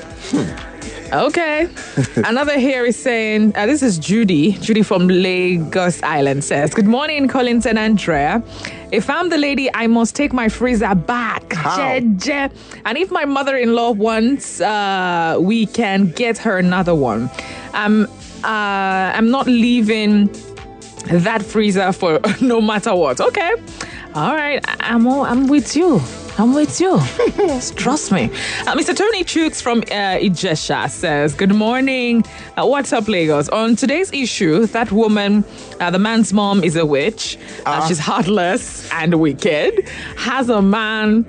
Okay. Another here is saying, this is Judy. Judy from Lagos Island says, "Good morning, Collins and Andrea. If I'm the lady, I must take my freezer back. And if my mother-in-law wants, we can get her another one. I'm not leaving that freezer for no matter what." Okay. All right. I'm with you. I'm with you. Trust me. Mr. Tony Chooks from Ijesha says, "Good morning. What's up, Lagos? On today's issue, that woman, the man's mom is a witch. She's heartless and wicked. As a man,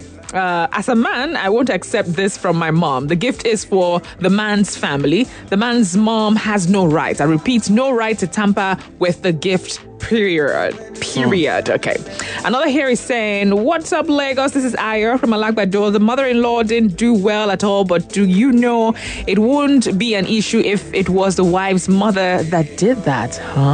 I won't accept this from my mom. The gift is for the man's family. The man's mom has no right. I repeat, no right to tamper with the gift. Period. Okay. Another here is saying, "What's up, Lagos? This is Ayer from Alagbado. The mother-in-law didn't do well at all, but do you know it wouldn't be an issue if it was the wife's mother that did that?"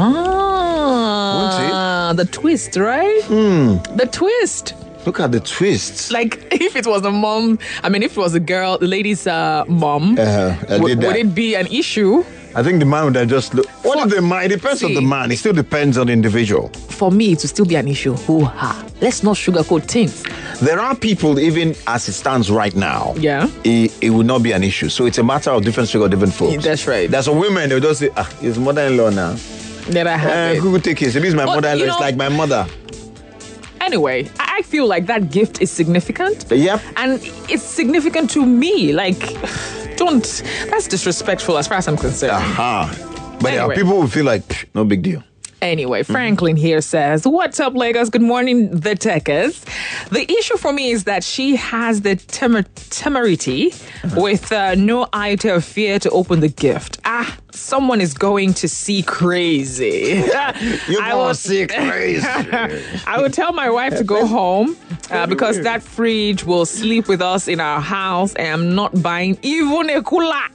The twist, right? The twist. Look at the twists. Like, if it was the mom, if it was the girl, the lady's mom, would it be an issue? I think the man would have just look. What if the man? It depends on the man. It still depends on the individual. For me, it will still be an issue. Let's not sugarcoat things. There are people, even as it stands right now, it will not be an issue. So it's a matter of different sugar, different folks. That's right. There's some women, they'll just say, his mother-in-law now. Never have it. Who will take it? If it's my mother-in-law, it's like my mother. Anyway, I feel like that gift is significant. Yep. And it's significant to me. Like, that's disrespectful as far as I'm concerned. But anyway, people will feel like, no big deal. Anyway, Franklin here says, "What's up, Lagos? Good morning, the techers. The issue for me is that she has the temerity with no idea of fear to open the gift. Someone is going to see crazy." You will see crazy. I would tell my wife to go home because that fridge will sleep with us in our house, and I'm not buying even a cooler.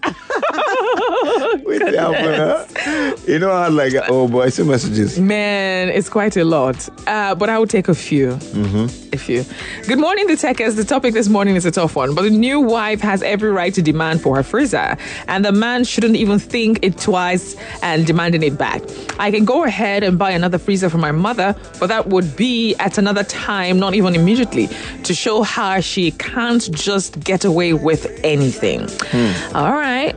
You know how I see messages. Man, it's quite a lot. But I will take a few. If you. Good morning, the techers. The topic this morning is a tough one, but the new wife has every right to demand for her freezer, and the man shouldn't even think it twice and demanding it back. I can go ahead and buy another freezer for my mother, but that would be at another time, not even immediately, to show her she can't just get away with anything. All right.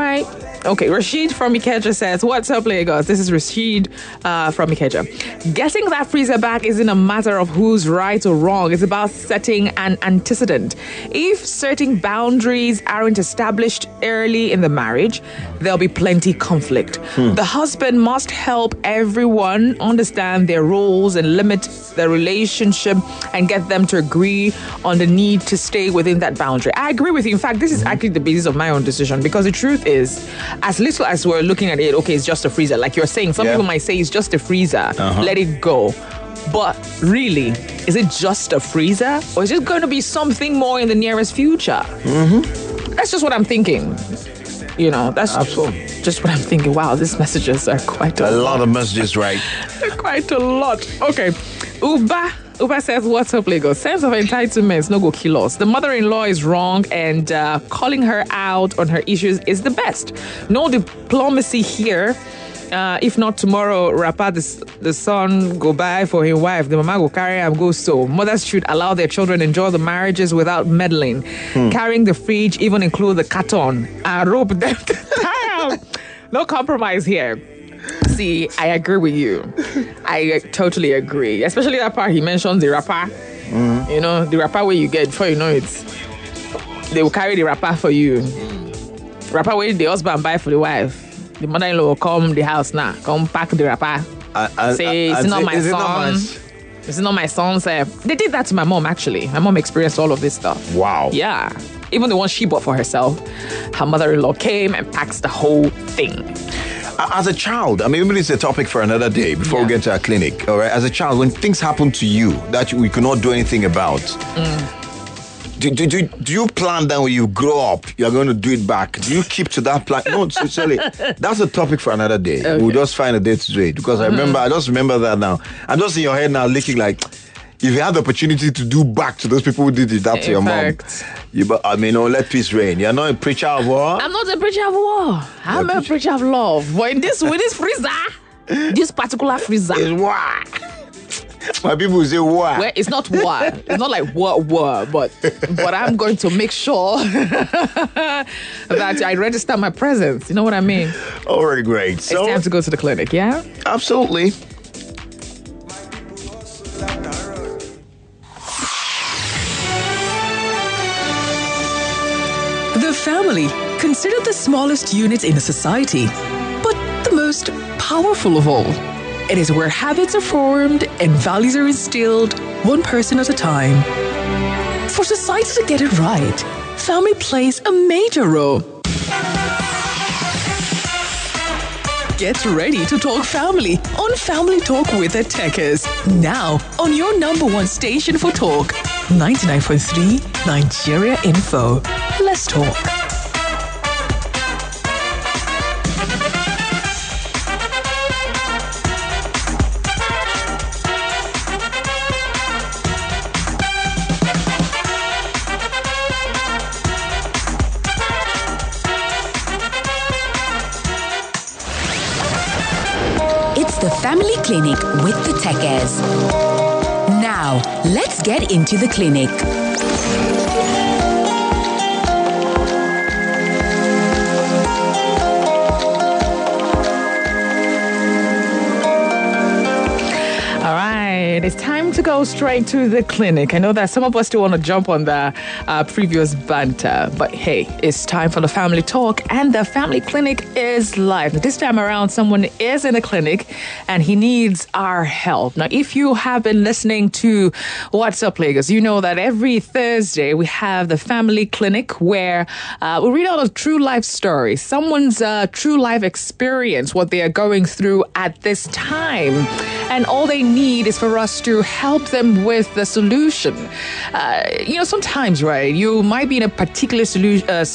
Okay, Rashid from Ikeja says, what's up, Lagos? This is Rashid from Ikeja. Getting that freezer back isn't a matter of who's right or wrong. It's about setting an antecedent. If certain boundaries aren't established early in the marriage, there'll be plenty conflict. The husband must help everyone understand their roles and limit the relationship and get them to agree on the need to stay within that boundary. I agree with you. In fact, this is actually the basis of my own decision, because the truth is, as little as we're looking at it, okay, it's just a freezer. Like you're saying, some people might say it's just a freezer. Let it go. But really, is it just a freezer? Or is it going to be something more in the nearest future? That's just what I'm thinking. You know, that's just what I'm thinking. Wow, these messages are quite a lot of messages, right? Quite a lot. Okay. Uba says, what's up, Lagos? Sense of entitlement, no go kill us. The mother-in-law is wrong, and calling her out on her issues is the best. No diplomacy here. If not tomorrow, Rapa, the son, go buy for his wife. The mama go carry and go so. Mothers should allow their children enjoy the marriages without meddling. Carrying the fridge, even include the carton. And rope them to tie. No compromise here. See, I agree with you. I totally agree. Especially that part he mentioned, the wrapper. You know, the wrapper where you get, before you know it, they will carry the wrapper for you. Wrapper where the husband buy for the wife. The mother-in-law will come the house now, come pack the wrapper. Say, it's not my son. It's not my son. Say, they did that to my mom, actually. My mom experienced all of this stuff. Wow. Yeah. Even the one she bought for herself, her mother-in-law came and packed the whole thing. As a child, I mean, maybe it's a topic for another day before we get to our clinic. All right. As a child, when things happen to you that we could not do anything about, do you plan that when you grow up, you're going to do it back? Do you keep to that plan? No, sincerely, that's a topic for another day. Okay. We'll just find a day to do it, because I just remember that now. I'm just in your head now, looking like, if you had the opportunity to do back to those people who did it, that to your mom, let peace reign. You're not a preacher of war. I'm not a preacher of war. I'm a preacher of love. But with this freezer, this particular freezer is war. My people say war. Well, it's not war. It's not like war, but I'm going to make sure that I register my presence. You know what I mean? All right, great. So it's time to go to the clinic, yeah? Absolutely. The family, considered the smallest unit in a society, but the most powerful of all. It is where habits are formed and values are instilled, one person at a time. For society to get it right, family plays a major role. Get ready to talk family on Family Talk with the Techers. Now on your number one station for talk, 99.3 Nigeria Info. Let's talk. The Family Clinic with the Techers. Now, let's get into the clinic. All right, it's time to go straight to the clinic. I know that some of us still want to jump on the previous banter, but hey, it's time for the family talk, and the family clinic is live. This time around, someone is in the clinic and he needs our help. Now, if you have been listening to What's Up, Lagos, you know that every Thursday we have the family clinic where we read out a true life story, someone's true life experience, what they are going through at this time. And all they need is for us to help them with the solution. Sometimes, right, you might be in a particular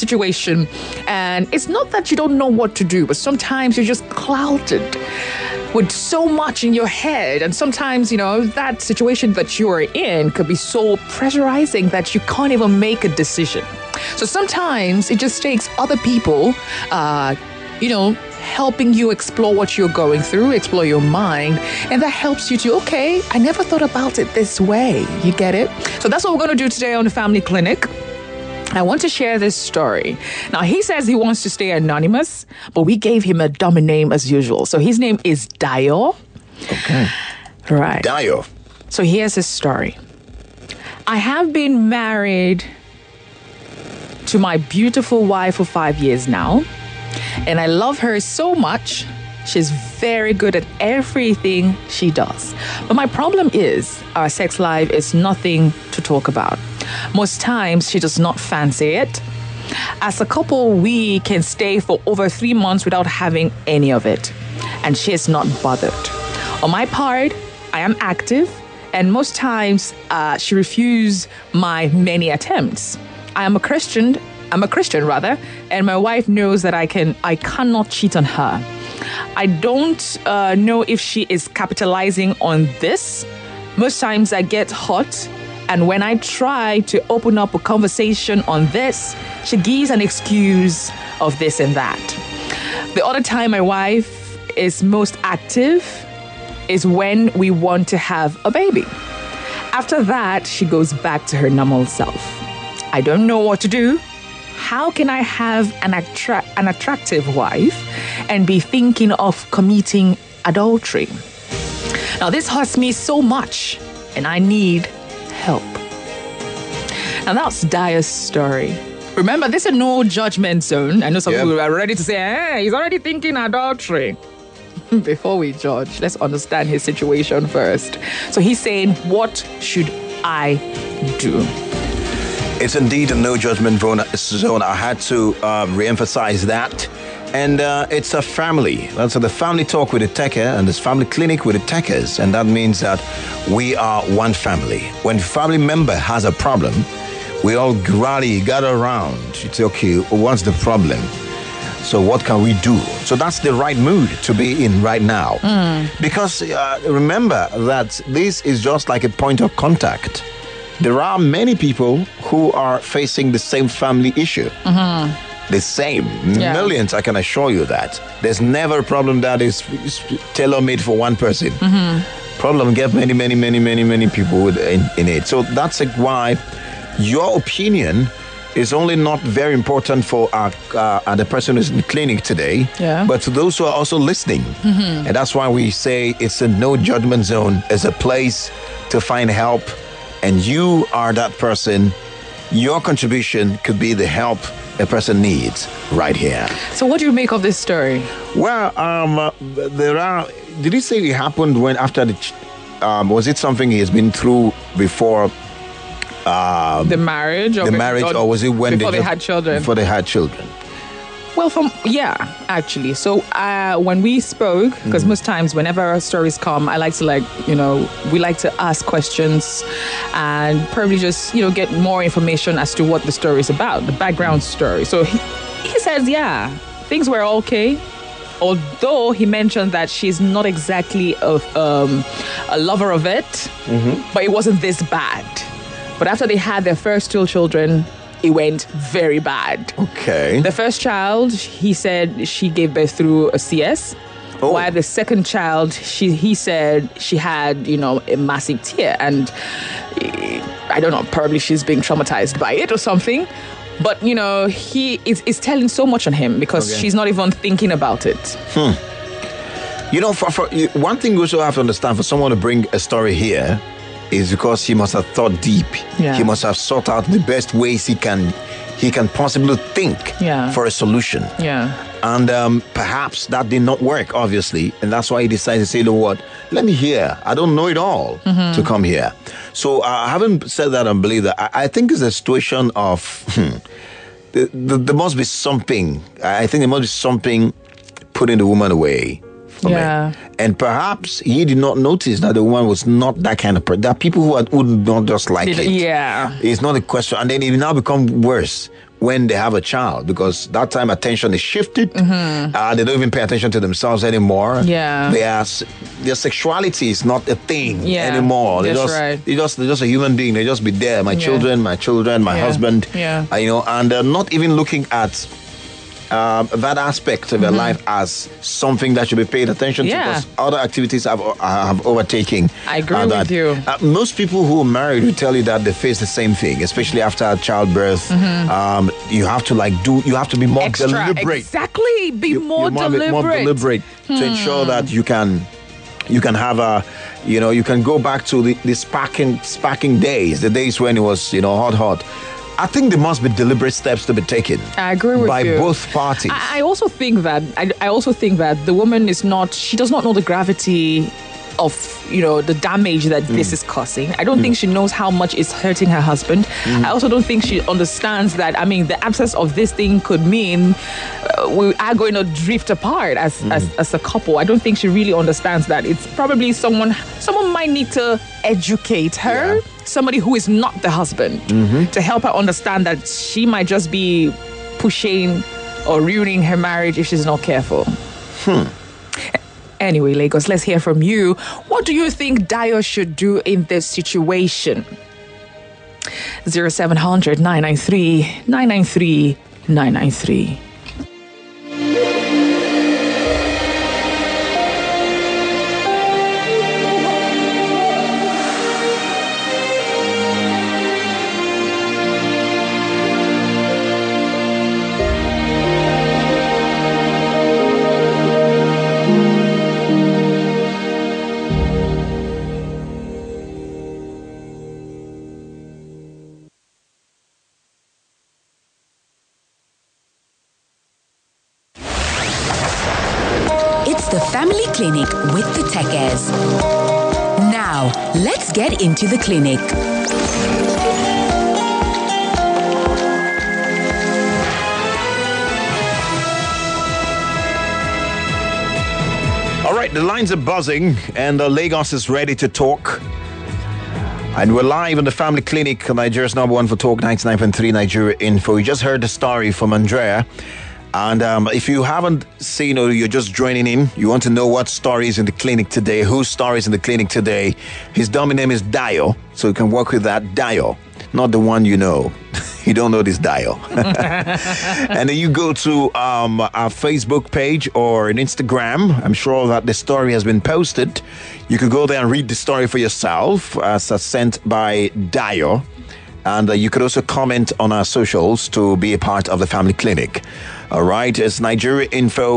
situation and it's not that you don't know what to do, but sometimes you're just clouded. with so much in your head. And sometimes, that situation that you're in could be so pressurizing that you can't even make a decision. So sometimes it just takes other people, helping you explore what you're going through, explore your mind, and that helps you to, okay, I never thought about it this way. You get it? So that's what we're going to do today on the Family Clinic. I want to share this story. Now, he says he wants to stay anonymous, but we gave him a dummy name as usual. So his name is Dayo. Okay. Right. Dayo. So here's his story. I have been married to my beautiful wife for 5 years now, and I love her so much. She's very good at everything she does. But my problem is our sex life is nothing to talk about. Most times, she does not fancy it. As a couple, we can stay for over 3 months without having any of it. And she is not bothered. On my part, I am active. And most times, she refuses my many attempts. I'm a Christian, and my wife knows that I cannot cheat on her. I don't know if she is capitalizing on this. Most times I get hot, and when I try to open up a conversation on this, she gives an excuse of this and that. The other time my wife is most active is when we want to have a baby. After that, she goes back to her normal self. I don't know what to do. How can I have an attractive wife and be thinking of committing adultery? Now, this hurts me so much, and I need help. Now, that's Dayo's story. Remember, this is no judgment zone. I know some people are ready to say, hey, he's already thinking adultery. Before we judge, let's understand his situation first. So he's saying, what should I do? It's indeed a no judgment zone. I had to re-emphasize that. And it's a family. That's the family talk with the Techer and this family clinic with the Techers. And that means that we are one family. When a family member has a problem, we all gather around. It's okay, what's the problem? So what can we do? So that's the right mood to be in right now. Because remember that this is just like a point of contact. There are many people who are facing the same family issue. The same. Millions, I can assure you that. There's never a problem that is tailor-made for one person. Problem get many people in it. So that's why your opinion is only not very important for the person who's in the clinic today, but to those who are also listening. And that's why we say it's a no judgment zone. It's a place to find help. And you are that person. Your contribution could be the help a person needs right here. So what do you make of this story? Well, did you say it happened after was it something he has been through before the marriage? Or was it when before they had children? Before they had children. Well, actually. So when we spoke, because most times whenever stories come, I like to we like to ask questions and probably just, get more information as to what the story is about, the background story. So he says, things were okay. Although he mentioned that she's not exactly a lover of it, but it wasn't this bad. But after they had their first 2 children, it went very bad. Okay. The first child, he said she gave birth through a CS. While the second child, he said she had, a massive tear. And I don't know, probably she's being traumatized by it or something. But, he is telling so much on him because she's not even thinking about it. For one thing we also have to understand, for someone to bring a story here, is because he must have thought deep. He must have sought out the best ways he can possibly think for a solution. And perhaps that did not work, obviously. And that's why he decided to say, you know what, let me hear. I don't know it all to come here. So having said that and believe that, I think it's a situation of, there must be something. I think there must be something putting the woman away. And perhaps he did not notice that the woman was not that kind of person. There are people who would not just like it. It's not a question. And then it will now become worse when they have a child, because that time attention is shifted. Mm-hmm. They don't even pay attention to themselves anymore. Yeah. Their sexuality is not a thing anymore. They're just a human being. They just be there. My children, my husband. Yeah. And they're not even looking at that aspect of their life as something that should be paid attention to, because other activities have overtaken. I agree with you. Most people who are married will tell you that they face the same thing, especially after childbirth. You have to be more deliberate. Exactly, be more deliberate to ensure that you can have you can go back to the sparking days, the days when it was hot. I think there must be deliberate steps to be taken. I agree with by you. both parties. I also think that the woman she does not know the gravity of the damage that this is causing. I don't think she knows how much it's hurting her husband. I also don't think she understands that, the absence of this thing could mean we are going to drift apart as a couple. I don't think she really understands that. It's probably someone might need to educate her. Somebody who is not the husband, to help her understand that she might just be pushing or ruining her marriage if she's not careful. Anyway, Lagos, let's hear from you. What do you think Dio should do in this situation? 0700 993 993 993. The Family Clinic with the Techers. Now, let's get into the clinic. All right, the lines are buzzing and Lagos is ready to talk. And we're live on the Family Clinic, Nigeria's #1 for Talk 99.3 Nigeria Info. You just heard the story from Andrea. And if you haven't seen or you're just joining in, you want to know what story is in the clinic today, whose story is in the clinic today, his dummy name is Dio. So you can work with that Dio, not the one you know. You don't know this Dio. And then you go to our Facebook page or an Instagram. I'm sure that the story has been posted. You could go there and read the story for yourself as sent by Dio. And you could also comment on our socials to be a part of the Family Clinic. All right, it's Nigeria Info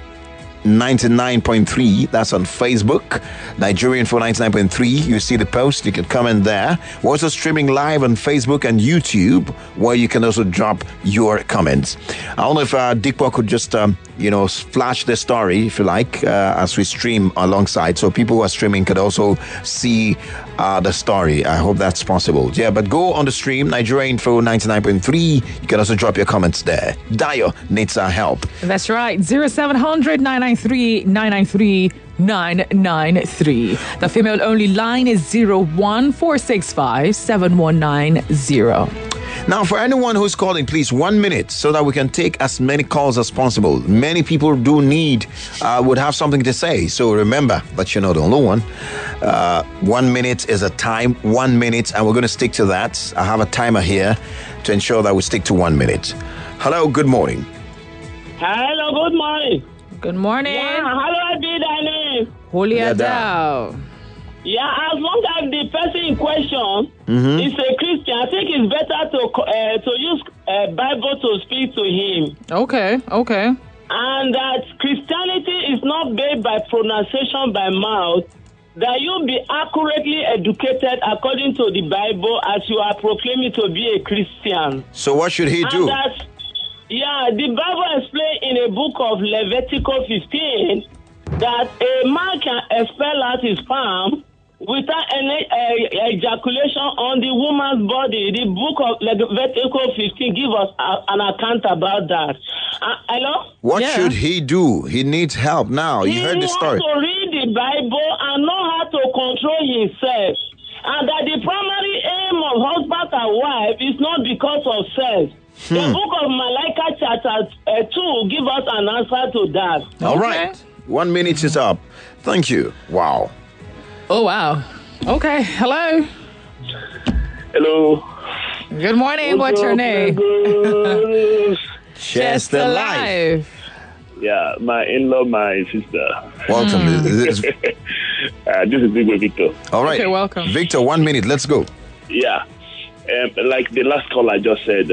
99.3. That's on Facebook. Nigeria Info 99.3. You see the post. You can comment there. We're also streaming live on Facebook and YouTube, where you can also drop your comments. I don't know if Dikpo could just, flash the story, if you like, as we stream alongside. So people who are streaming could also see the story. I hope that's possible. Yeah, but go on the stream, Nigeria Info 99.3. You can also drop your comments there. Dio needs our help. That's right. 0700 993 993 993. The female only line is 01465 7190. Now, for anyone who's calling, please 1 minute so that we can take as many calls as possible. Many people would have something to say. So remember that you're not the only one. 1 minute is a time, 1 minute, and we're going to stick to that. I have a timer here to ensure that we stick to 1 minute. Hello, good morning. Hello, good morning. Good morning. Yeah, how do I be thy name? Holy Adao. Yeah, as long as the person in question is a Christian, I think it's better to use Bible to speak to him. Okay. And that Christianity is not based by pronunciation by mouth, that you be accurately educated according to the Bible as you are proclaiming to be a Christian. So what should he do? The Bible explains in a book of Leviticus 15 that a man can expel out his sperm without any ejaculation on the woman's body. The book of Leviticus 15 gives us an account about that. Hello? What should he do? He needs help now. You heard the story. He has to read the Bible and know how to control himself. And that the primary aim of husband and wife is not because of sex. The book of Malachi chapter 2 give us an answer to that. All right. 1 minute is up. Thank you. Wow. Oh, wow. Okay. Hello. Hello. Good morning. What's your name? Chester Life. Yeah, my in-law, my sister. Welcome. This is Big Victor. All right. Okay, welcome. Victor, 1 minute. Let's go. Yeah. Like the last call I just said,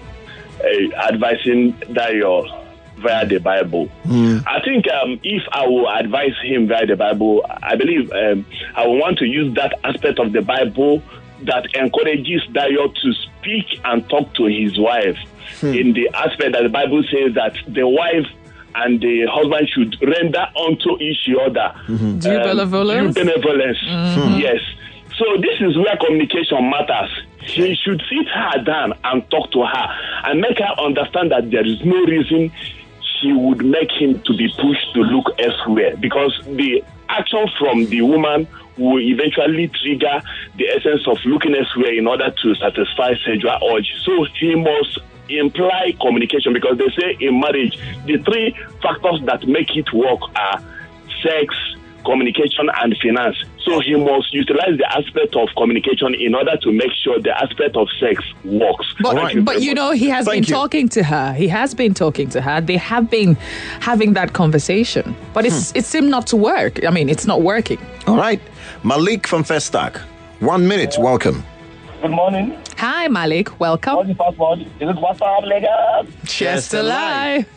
advising Dario via the Bible. I think if I will advise him via the Bible, I believe I will want to use that aspect of the Bible that encourages Dario to speak and talk to his wife in the aspect that the Bible says that the wife and the husband should render unto each other due benevolence. Yes. So this is where communication matters. He should sit her down and talk to her and make her understand that there is no reason she would make him to be pushed to look elsewhere, because the action from the woman will eventually trigger the essence of looking elsewhere in order to satisfy sexual urge. So he must imply communication, because they say in marriage, the 3 factors that make it work are sex, communication, and finance. So he must utilize the aspect of communication in order to make sure the aspect of sex works. But you know, he has been talking to her. He has been talking to her. They have been having that conversation. But it seemed not to work. I mean, it's not working. All right. Malik from Festac. 1 minute. Welcome. Good morning. Hi, Malik. Welcome. What's the password? Is it WhatsApp, Lagos? Chester Live.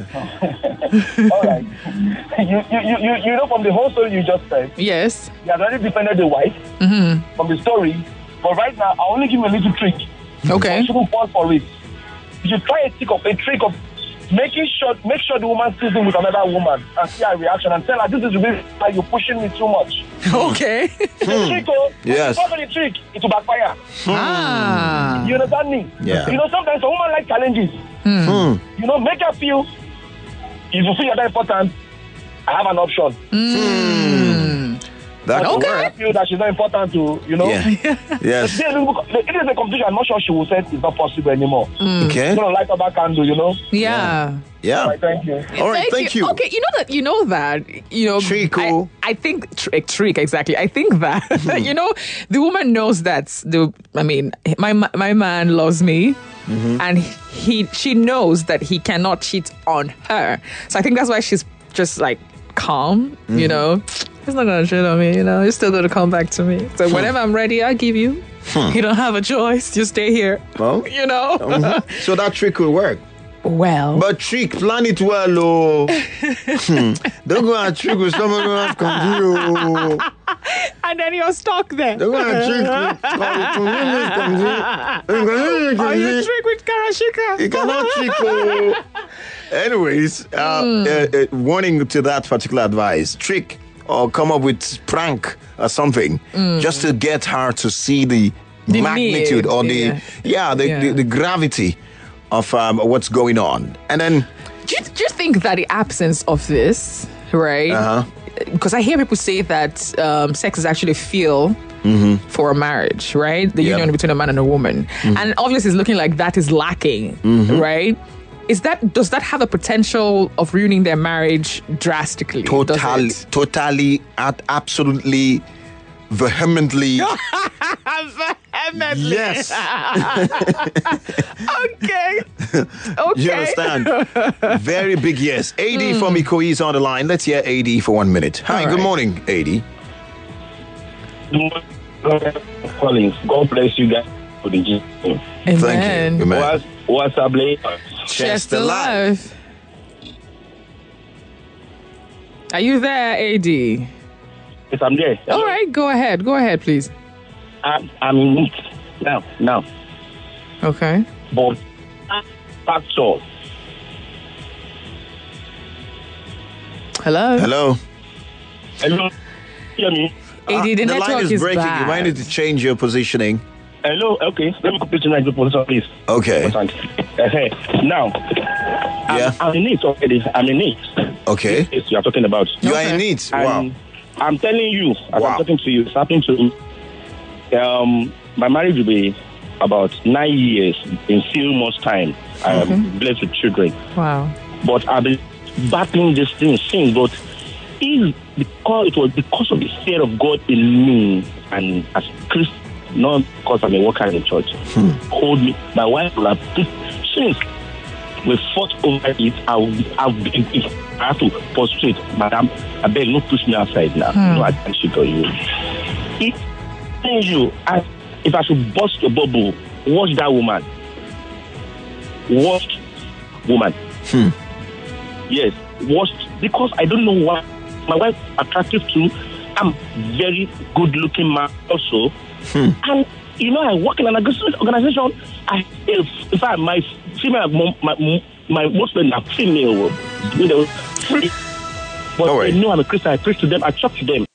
All right. You know, from the whole story you just said, yes, he has already defended the wife from the story. But right now, I'll only give you a little trick. Okay. You shouldn't fall for it. You should try a trick of make sure the woman sees him with another woman and see her reaction and tell her, this is the reason why you're pushing me too much. Okay. It's a trick, yes. It's not a trick. It will backfire. You understand me? Yeah. You know, sometimes a woman likes challenges. You know, make her feel, if you feel you're that important, I have an option. That okay. I feel that she's not important to, you know. Yeah. Yes. It is a competition. I'm not sure she will say it's not possible anymore. Okay. She's gonna light up her candle, you know. Yeah. Yeah. All right, thank you. All right, thank you. Okay, you know that. Trick. I think trick, exactly. I think that the woman knows that my man loves me. And she knows that he cannot cheat on her. So I think that's why she's just like calm, you know. He's not going to cheat on me, you know. He's still going to come back to me. So whenever I'm ready, I'll give you. You don't have a choice. You stay here. Well, you know. So that trick will work. Well. But trick, plan it well, oh. Don't go and trick with someone who has come. And then you're stuck there. Don't go and trick with Are you trick with Karashika? You cannot trick, oh. Anyways, warning to that particular advice. Trick or come up with prank or something just to get her to see the magnitude or the gravity of what's going on. And then do you think that the absence of this, right? Because I hear people say that sex is actually fuel for a marriage, right? The union between a man and a woman. And obviously it's looking like that is lacking, right? Does that have a potential of ruining their marriage drastically? Totally, absolutely, vehemently. Vehemently. Yes. Okay. You understand? Very big yes. AD from Ikoyi is on the line. Let's hear AD for 1 minute. Hi, good morning, AD. God bless you guys for the gym. Thank you. Amen. What's up, lady? Chester Live. Are you there, AD? Yes, I'm there. All right, go ahead, please. I'm in it now. Okay. But factor. Hello. Hear me? AD, the network line is breaking. bad. You might need to change your positioning. Hello. Okay. Let me complete tonight the position, please. Okay. Now. I'm in it already. I'm in it. Okay. Yes, you are talking about. You are in it. Wow. I'm telling you, as I'm talking to you, it's happening to me. My marriage will be about 9 years in 3 months' time. I am blessed with children. Wow. But I've been battling this thing since. But it was because of the fear of God in me, and as a Christian, not because I'm a worker in the church, hold me. My wife will have since we fought over it. I have to prostrate, Madam. I beg, not push me outside now. No attention to you. If I should bust a bubble, watch that woman. Watch woman. Yes, watch, because I don't know why. My wife is attractive too. I'm very good looking man also. And I work in an organization. In fact, my female, my most men are female. But they know I'm a Christian. I preach to them. I talk to them.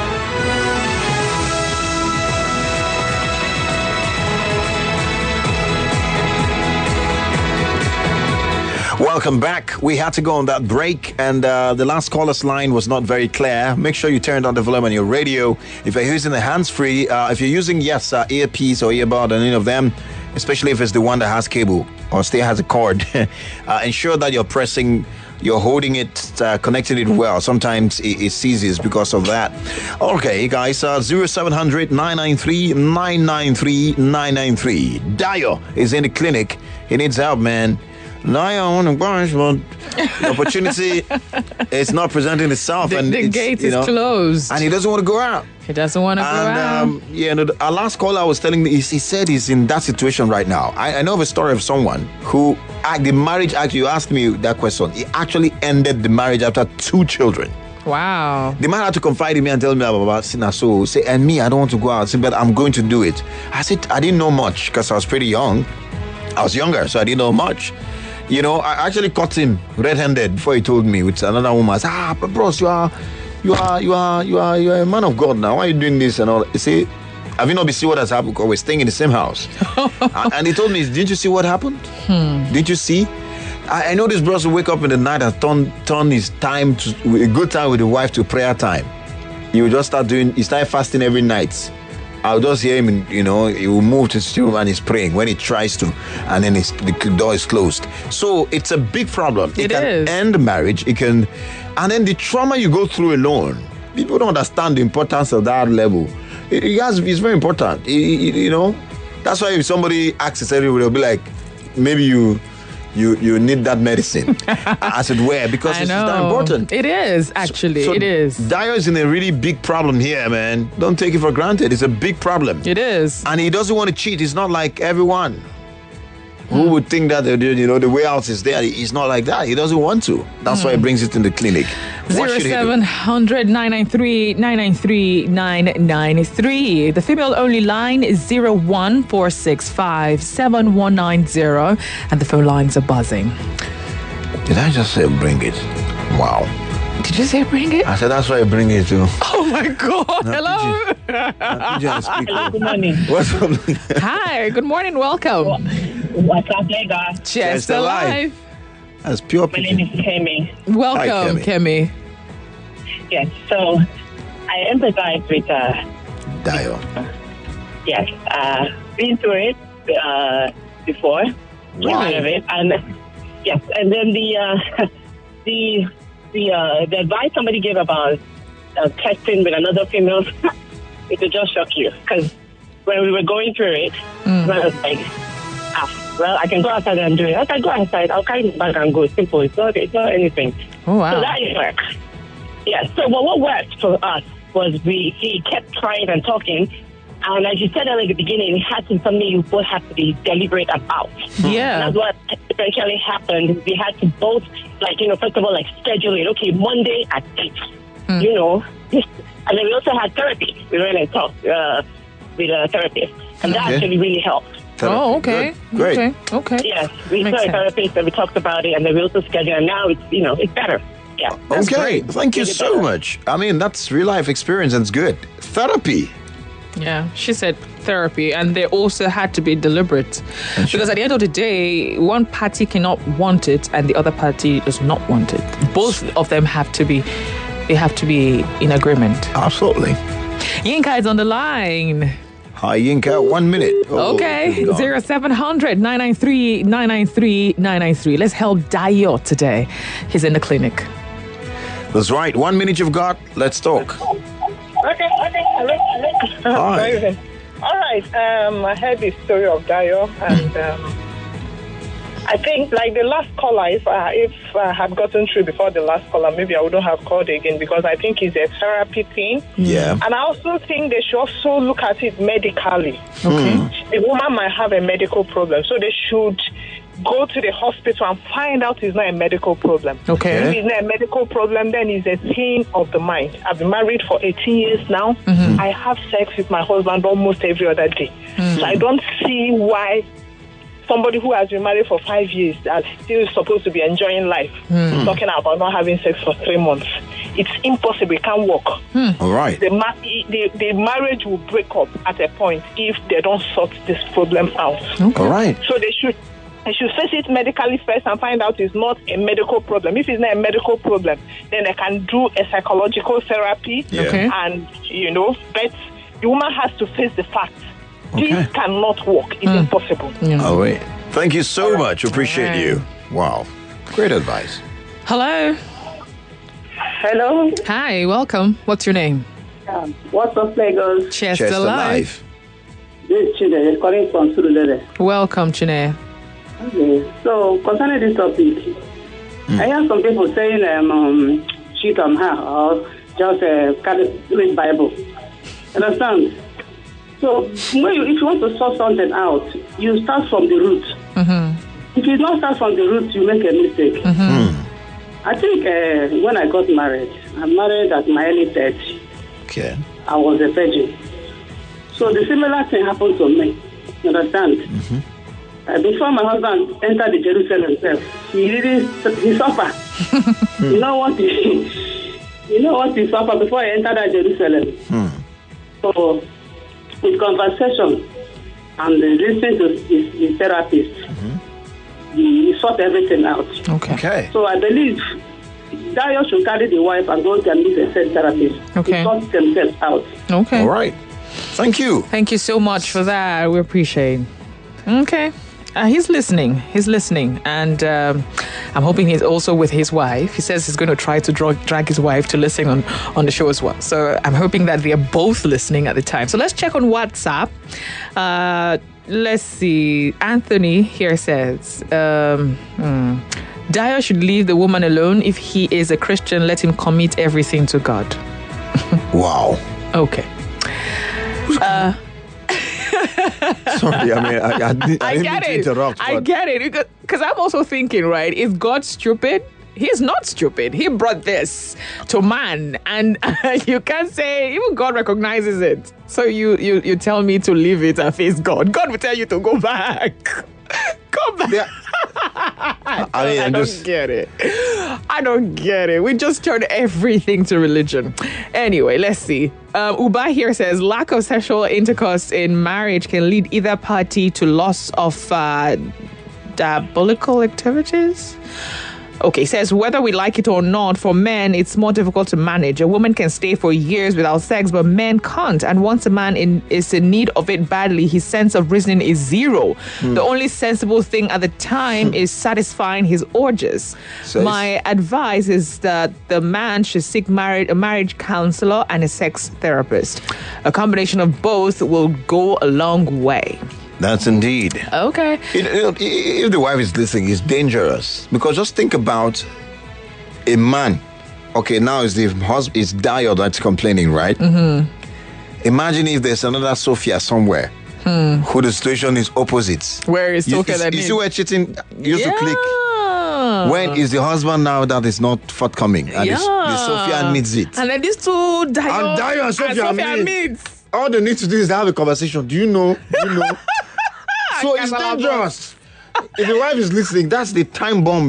Welcome back. We had to go on that break, and the last caller's line was not very clear. Make sure you turned on the volume on your radio. If you're using the hands-free, if you're using, earpiece or earbud, any of them, especially if it's the one that has cable or still has a cord, ensure that you're holding it, connecting it well. Sometimes it seizes because of that. Okay, guys, 0700 993 993 993. Dio is in the clinic. He needs help, man. Now, but the opportunity is not presenting itself, and the gate is closed, and he doesn't want to go out. He doesn't want to go out. Our last caller was telling me, he said he's in that situation right now. I know of a story of someone who, the marriage, actually, you asked me that question. He actually ended the marriage after 2 children. Wow. The man had to confide in me and tell me about Sina. So say, and me, I don't want to go out, but I'm going to do it. I said, I didn't know much because I was pretty young. I was younger, so I didn't know much. I actually caught him red-handed before he told me with another woman. I said, but bros, you are a man of God now. Why are you doing this and all? He said, have you not been see what has happened? Because we're staying in the same house. And he told me, didn't you see what happened? Didn't you see? I know this bros will wake up in the night and turn his time to a good time with the wife to prayer time. He will just he started fasting every night. I'll just hear him, he will move to his room and he's praying when he tries to, and then the door is closed. So it's a big problem. It can end marriage. And then the trauma you go through alone, people don't understand the importance of that level. It's very important. That's why if somebody asks everybody, they'll be like, maybe you need that medicine, as it were, because it's that important. It is, actually. So it is. Dio is in a really big problem here, man. Don't take it for granted. It's a big problem. It is. And he doesn't want to cheat. It's not like everyone who would think that, the way out is there. He's not like that. He doesn't want to. That's why he brings it in the clinic. 0700 993 993 993. The female-only line is 01465 7190. And the phone lines are buzzing. Did I just say bring it? Wow. Did you say bring it? I said that's why I bring it too. Oh my God. Hello. Hello, good morning. What's up? Hi, good morning. Welcome. What's up, Lagos? Just alive. That's pure. My name is Kemi. Welcome, Hi, Kemi. Yes, so I empathize with Dio. Yes, been through it before. Wow. Of it, and yes, and then the advice somebody gave about texting with another female, it would just shock you, because when we were going through it, I was like, well, I can go outside and do it. I can go outside. I'll carry my bag and go. Simple. It's not anything. Oh, wow. So that didn't work. Yeah. So what worked for us was he kept trying and talking. And as you said earlier at the beginning, it had to be something you both had to be deliberate about. Yeah. And that's what eventually happened. We had to both, first of all, schedule it. Okay, Monday at 8. And then we also had therapy. We went and talked with a therapist. And that actually really helped. Therapy. Oh, okay. Good. Great. Okay. Yes, we saw a therapist and we talked about it, and then we also scheduled, and now it's it's better. Yeah. Okay. Great. Thank you so much. I mean, that's real life experience and it's good. Therapy. Yeah, she said therapy, and they also had to be deliberate. Because at the end of the day, one party cannot want it and the other party does not want it. Both of them have to be in agreement. Absolutely. Yinka is on the line. Hi, Yinka. 1 minute. Oh, Okay, 0700 993 993 993. Let's help Dayo today. He's in the clinic. That's right. 1 minute you've got. Let's talk. Okay. Hello. Hi. All right. I heard the story of Dayo, and I think, like the last caller, if I had gotten through before the last caller, maybe I wouldn't have called again, because I think it's a therapy thing. Yeah. And I also think they should also look at it medically. Okay. The woman might have a medical problem, so they should go to the hospital and find out it's not a medical problem. Okay. If it's not a medical problem, then it's a thing of the mind. I've been married for 18 years now. I have sex with my husband almost every other day. So I don't see why somebody who has been married for 5 years is still supposed to be enjoying life, talking about not having sex for 3 months. It's impossible. It can't work. All right. The marriage will break up at a point if they don't sort this problem out. All right. So they should face it medically first and find out it's not a medical problem. If it's not a medical problem, then they can do a psychological therapy. Yeah. Okay. And, but the woman has to face the fact. This cannot work. It's impossible. All right. Thank you so much. Appreciate you. Wow. Great advice. Hello. Hello. Hi, welcome. What's your name? What's up, Lagos? Chester Live. This is Chide calling from Surulere. Welcome, Chine. Okay. So, concerning this topic, I hear some people saying cheat on her or just read Bible. Understand? So, if you want to sort something out, you start from the root. If you don't start from the root, you make a mistake. I think when I got married, I married at my early 30s. Okay. I was a virgin. So the similar thing happened to me. You understand? Before my husband entered the Jerusalem himself, he suffered. You know what he suffered before he entered that Jerusalem. So with conversation and listening to his therapist, he sort everything out. Okay. So I believe Dayo should carry the wife and go and meet a sex therapist. Okay. To sort themselves out. Okay. All right. Thank you. Thank you so much for that. We appreciate it. Okay. He's listening. And I'm hoping he's also with his wife. He says he's going to try to drag his wife to listen on the show as well. So I'm hoping that they are both listening at the time. So let's check on WhatsApp. Let's see. Anthony here says, Dayo should leave the woman alone. If he is a Christian, let him commit everything to God. Wow. Okay. Sorry, I mean, I didn't mean to interrupt. I get it. Because I'm also thinking, right, is God stupid? He's not stupid. He brought this to man. And you can't say, even God recognizes it. So you tell me to leave it and face God. God will tell you to go back. Go back. Yeah. I don't get it. I don't get it. We just turned everything to religion. Anyway, let's see. Uba here says, lack of sexual intercourse in marriage can lead either party to loss of diabolical activities. Okay, says whether we like it or not, for men, it's more difficult to manage. A woman can stay for years without sex, but men can't. And once a man is in need of it badly, his sense of reasoning is zero. The only sensible thing at the time is satisfying his urges. My advice is that the man should seek a marriage counselor and a sex therapist. A combination of both will go a long way. That's indeed. Okay. If the wife is listening, it's dangerous. Because just think about a man. Okay, now it's the husband, it's Dayo that's complaining, right? Imagine if there's another Sophia somewhere who the situation is opposite. Where is Sophia? You see where cheating used to click? When is the husband now that is not forthcoming? And the Sophia needs it. And then these two Dayo and Sophia meets. All they need to do is have a conversation. Do you know? So it's dangerous. If the wife is listening, that's the time bomb.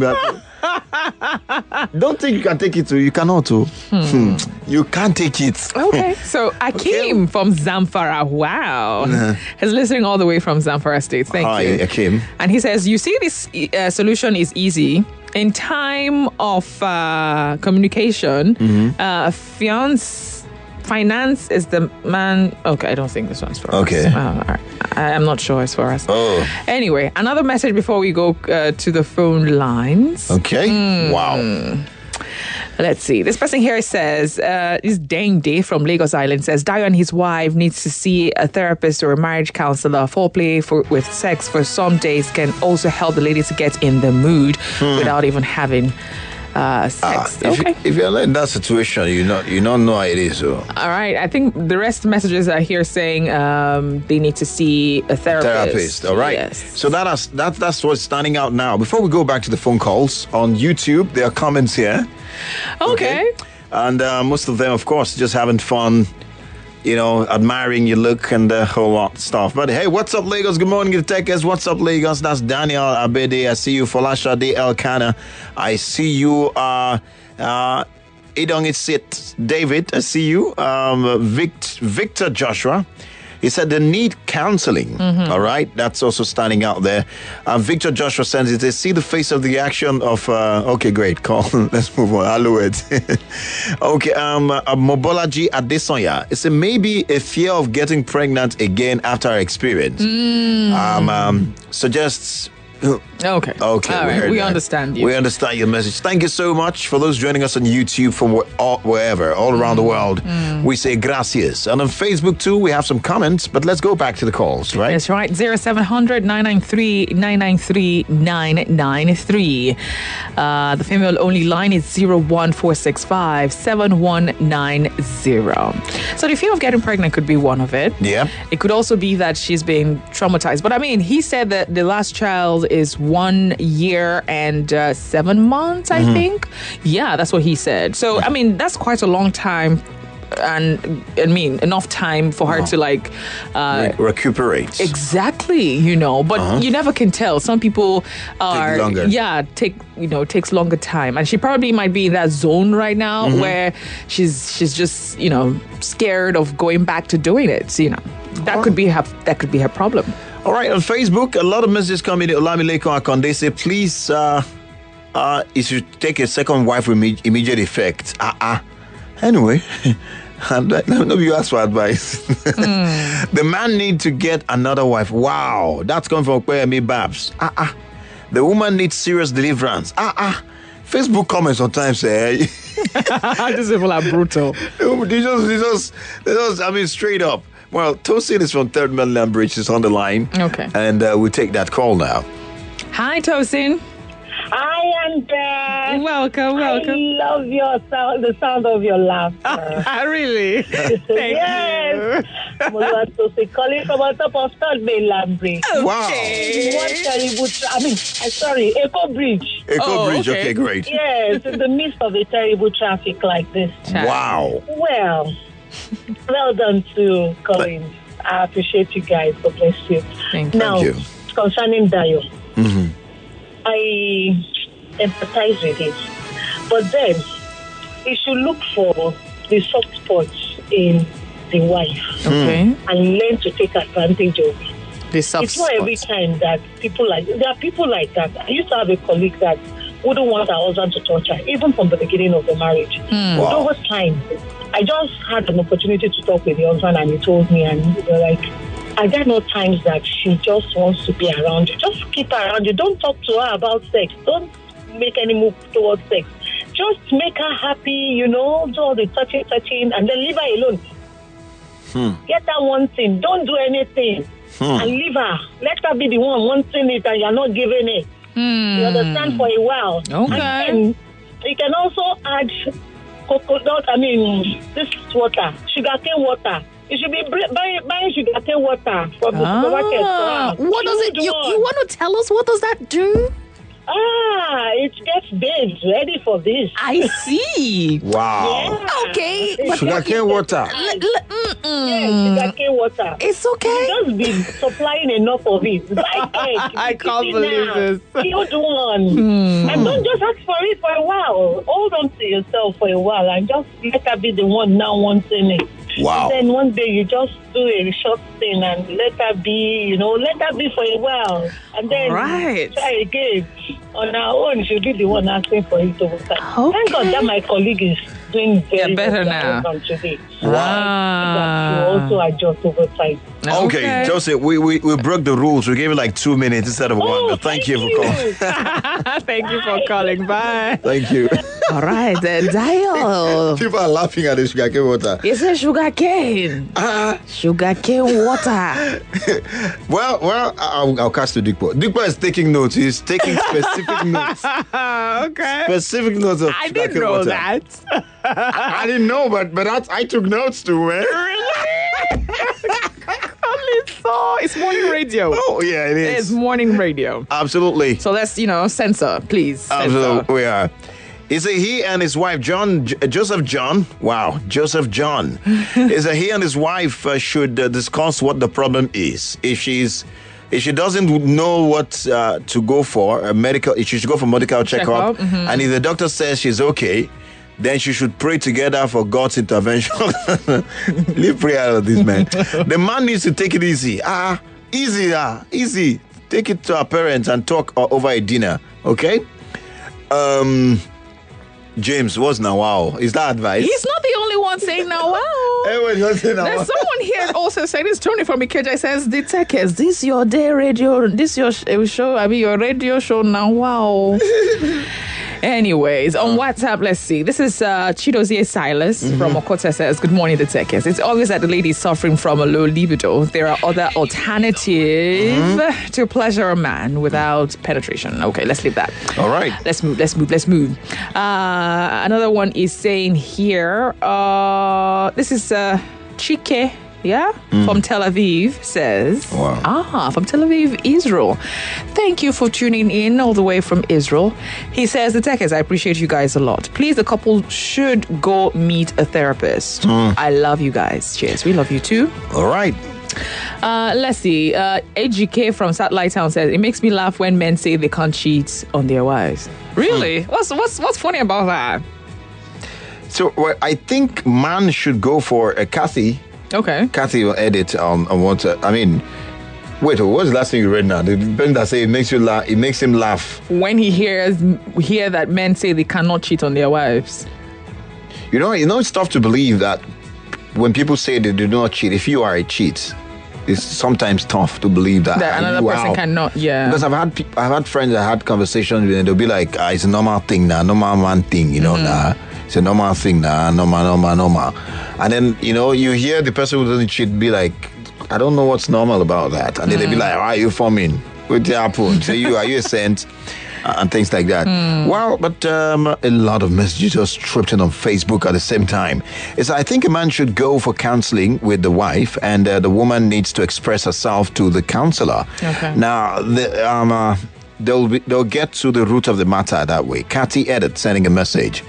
Don't think you can take it. You cannot. You can't take it. Okay. So Akim from Zamfara. Wow. He's listening all the way from Zamfara State. Thank you. Hi, Akim. And he says, you see, this solution is easy. In time of communication, fiance finance is the man. Okay, I don't think this one's for Okay. us. All right. I'm not sure it's for us. Oh. Anyway, another message before we go to the phone lines. Okay. Wow. Let's see. This person here says, this Dame Day from Lagos Island says, Dio and his wife needs to see a therapist or a marriage counselor. Foreplay with sex for some days can also help the lady to get in the mood without even having sex. If you're in that situation, you don't know how it is. So. All right. I think the rest of the messages are here saying they need to see a therapist. All right. Yes. So that's what's standing out now. Before we go back to the phone calls on YouTube, there are comments here. Okay. And most of them, of course, just having fun, admiring your look and a whole lot of stuff. But hey, what's up, Lagos? Good morning, the Techers. What's up, Lagos? That's Daniel Abede. I see you. Folasha De Elkana. I see you. Idong Itsit David. I see you. Victor Joshua. He said they need counseling. All right, that's also standing out there. Victor Joshua sends it. They see the face of the action of. Okay, great. Call. Let's move on. Hello, it. Okay. Mobolaji Adesonya. It's maybe a fear of getting pregnant again after our experience. Suggests. Okay. All right. We understand you. We understand your message. Thank you so much for those joining us on YouTube from wherever, all around the world. We say gracias. And on Facebook too, we have some comments, but let's go back to the calls, right? That's right. 0700 993 993 993. The female only line is 01465 7190. So the fear of getting pregnant could be one of it. Yeah. It could also be that she's been traumatized. But I mean, he said that the last child is 1 year and 7 months, I think. Yeah, that's what he said. So, I mean, that's quite a long time. And I mean, enough time for her to recuperate. Exactly, but you never can tell. Some people are take longer. Yeah, takes longer time. And she probably might be in that zone right now where she's just, scared of going back to doing it. So, that could be her problem. All right, on Facebook, a lot of messages come in. Olamileko Akonde say, please, you should take a second wife with immediate effect. Anyway, no, you ask for advice. The man need to get another wife. Wow, that's coming from Kweyemi Babs. The woman needs serious deliverance. Facebook comments sometimes say, these people are brutal. They just, I mean, straight up. Well, Tosin is from Third Mainland Bridge. Is on the line. Okay. And we'll take that call now. Hi, Tosin. I am there. Welcome. I love your sound, the sound of your laughter. Really? Thank yes. Tosin calling from on top of Third Mainland Bridge. Okay. Wow. Echo Bridge. Echo Bridge, okay, great. Yes, in the midst of a terrible traffic like this. Wow. Well done to Collins. I appreciate you guys. God bless you. Thank you. Now, concerning Dio, I empathize with it. But then, you should look for the soft spots in the wife. Okay. And learn to take advantage of it. The soft It's not every time that there are people like that. I used to have a colleague that wouldn't want her husband to touch her, even from the beginning of the marriage. But over time, I just had an opportunity to talk with the husband, and he told me, and we were like, are there no times that she just wants to be around you? Just keep her around you. Don't talk to her about sex. Don't make any move towards sex. Just make her happy, do all the touching, and then leave her alone. Get her one thing. Don't do anything. And leave her. Let her be the one wanting it, and you're not giving it. You understand, for a while. Okay. And you can also add this water, sugarcane water. You should be buying sugarcane water from the supermarket. What does it? You want to tell us what does that do? It gets babes ready for this. I see. Wow. Yeah. Okay. Sugarcane water. Sugarcane water. It's okay. Just be supplying enough of it. I can't believe this. Build one. And don't just ask for it for a while. Hold on to yourself for a while and just let her be the one now wanting it. Wow. And then one day you just do a short thing and let her be, let her be for a while. And then try again. On her own, she'll be the one asking for it over time. Okay. Thank God that my colleague is doing very better well now. than today. Wow. That you also adjust over time. Okay, Joseph, we broke the rules. We gave you like 2 minutes instead of 1. But thank you for calling. Thank you for calling. Bye. Thank you. All right, dial. People are laughing at the sugarcane water. It's a sugarcane. Sugarcane water. Well, I'll catch to Dikpo. Dikpo is taking notes. He's taking specific notes. Okay. Specific notes of I sugarcane didn't know water. that. I didn't know, but I took notes too, man. It's morning radio. Oh, yeah, it is. It's morning radio. Absolutely. So let's, censor, please. Censor. Absolutely, we are. Is it he and his wife, Joseph John? Wow, Joseph John. Is it he and his wife should discuss what the problem is? If she doesn't know what to go for, she should go for medical checkup. Mm-hmm. And if the doctor says she's okay, then she should pray together for God's intervention. Leave prayer out of this, man. The man needs to take it easy. Easy. Take it to her parents and talk over a dinner, okay? James, what's now wow? Is that advice? He's not the only one saying now wow. Everyone just saying now wow. There's someone here also saying, it's Tony from Ikeja, says, the tech is this your day radio, this your show, your radio show now wow. Anyways, on WhatsApp, let's see. This is Chidozie Silas from Okota says, good morning, the Techers. It's obvious that the lady is suffering from a low libido. There are other alternatives to pleasure a man without penetration. Okay, let's leave that. All right. Let's move. Another one is saying here, this is Chike. Yeah, from Tel Aviv says, from Tel Aviv, Israel. Thank you for tuning in all the way from Israel. He says, the Techers, I appreciate you guys a lot. Please, the couple should go meet a therapist. I love you guys. Cheers. We love you too. All right. Let's see. AGK from Satellite Town says, it makes me laugh when men say they can't cheat on their wives. Really? What's funny about that? So I think man should go for a Kathy. Okay. Kathy will edit on what what's the last thing you read now? The pen that say it makes him laugh. When he hear that men say they cannot cheat on their wives. You know, it's tough to believe that when people say they do not cheat, if you are a cheat, it's sometimes tough to believe that another person cannot. Yeah. Because I've had friends that had conversations with them, they'll be like, it's a normal thing now, normal man thing, nah. It's a normal thing now, normal. And then, you hear the person who doesn't cheat be like, I don't know what's normal about that. And then they'll be like, why are you forming? What happened? Are you a saint? And things like that. Well, but a lot of messages just tripped in on Facebook at the same time. I think a man should go for counseling with the wife, and the woman needs to express herself to the counselor. Okay. Now, they'll get to the root of the matter that way. Cathy Edit sending a message.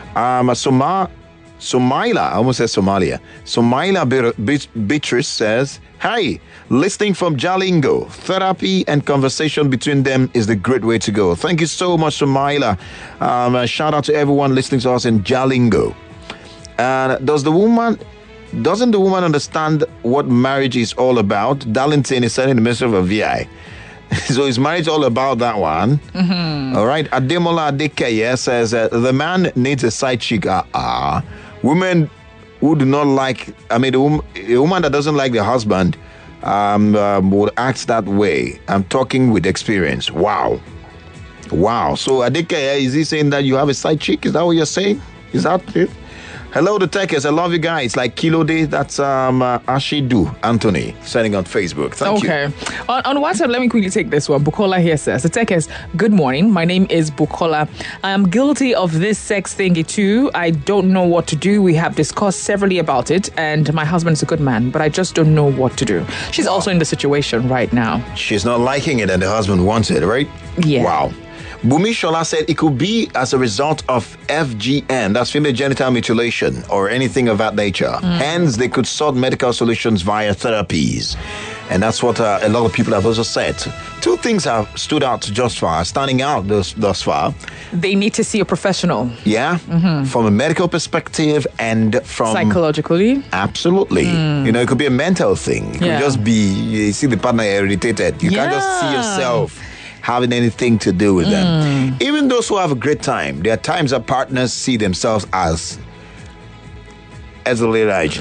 Somaila, I almost said Somalia. Somaila Beatrice says, hi, listening from Jalingo. Therapy and conversation between them is the great way to go. Thank you so much, Somaila. Shout out to everyone listening to us in Jalingo. Doesn't the woman understand what marriage is all about? Darlington is sending the message of a VI. So is marriage all about that one? All right. Ademola Adekeye says the man needs a side chick. Women who do not like, a woman that doesn't like the husband would act that way. I'm talking with experience. Wow. So Adekeye, is he saying that you have a side chick? Is that what you're saying? Is that it? Hello, the Techers. I love you guys. Like Kilo Day, that's Ashidu Anthony sending on Facebook. Thank you. Okay. On WhatsApp, let me quickly take this one. Bukola here says, the Techers, good morning. My name is Bukola. I am guilty of this sex thingy too. I don't know what to do. We have discussed severally about it, and my husband is a good man, but I just don't know what to do. She's also in the situation right now. She's not liking it, and the husband wants it, right? Yeah. Wow. Bumi Shola said it could be as a result of FGM, that's female genital mutilation, or anything of that nature. Hence, they could sort medical solutions via therapies. And that's what a lot of people have also said. Two things have standing out thus far. They need to see a professional. Yeah, from a medical perspective and from... psychologically. Absolutely. It could be a mental thing. It could just be, you see the partner irritated. You can't just see yourself having anything to do with them. Even those who have a great time, there are times that partners see themselves as Ezeliraj.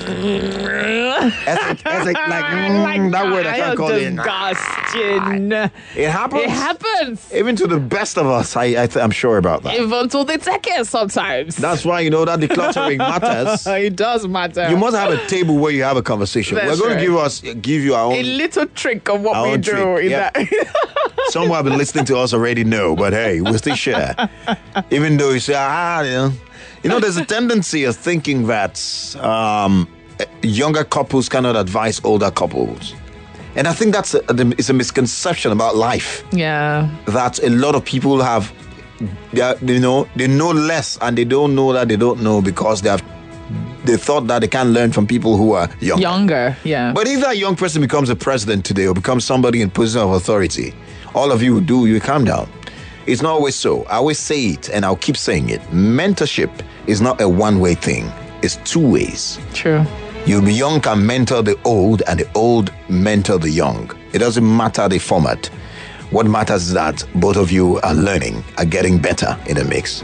That word I can't call it. Disgusting. It happens. It happens. Even to the best of us, I'm sure about that. Even to the techers sometimes. That's why you know that decluttering matters. It does matter. You must have a table where you have a conversation. That's We're going to give you our own. A little trick of what we do. That. Some who have been listening to us already know, but hey, we'll still share. Even though you say, there's a tendency of thinking that younger couples cannot advise older couples. And I think it's a misconception about life. Yeah. That a lot of people have, they know less and they don't know that they don't know because they thought that they can't learn from people who are younger. Yeah. But if that young person becomes a president today or becomes somebody in position of authority, all of you calm down. It's not always so. I always say it and I'll keep saying it. Mentorship is not a one-way thing. It's two ways. True. The young can mentor the old and the old mentor the young. It doesn't matter the format. What matters is that both of you are learning, are getting better in the mix.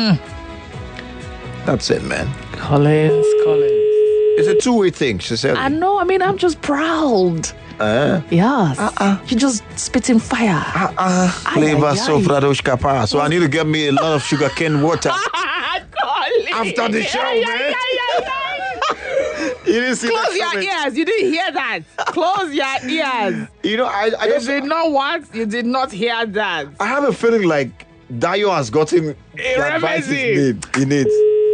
That's it, man. Collins. It's a two-way thing, she said. I know. I mean, I'm just proud. Yes. You just spitting fire. So I need to get me a lot of sugarcane water after the show, man. You didn't see Close your ears. You didn't hear that. Close your ears. You know, I you did not what? You did not hear that. I have a feeling like Dayo has gotten the advice he needs.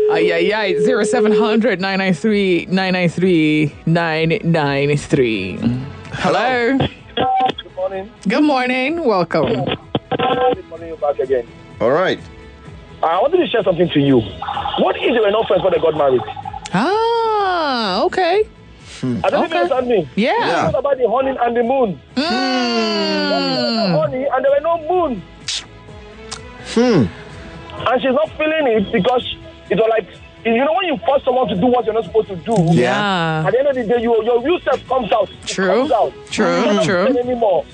0700 993 993 993. Hello. Good morning. Good morning. Welcome. Good morning. You're back again. All right. I wanted to share something to you. What if they were not friends when they got married? Okay. I don't think you understand me. Yeah. What about the honey and the moon? There was no honey and there were no moon. And she's not feeling it because it was like, you know, when you force someone to do what you're not supposed to do, yeah. At the end of the day, your real self comes out. True. True. You're not anymore.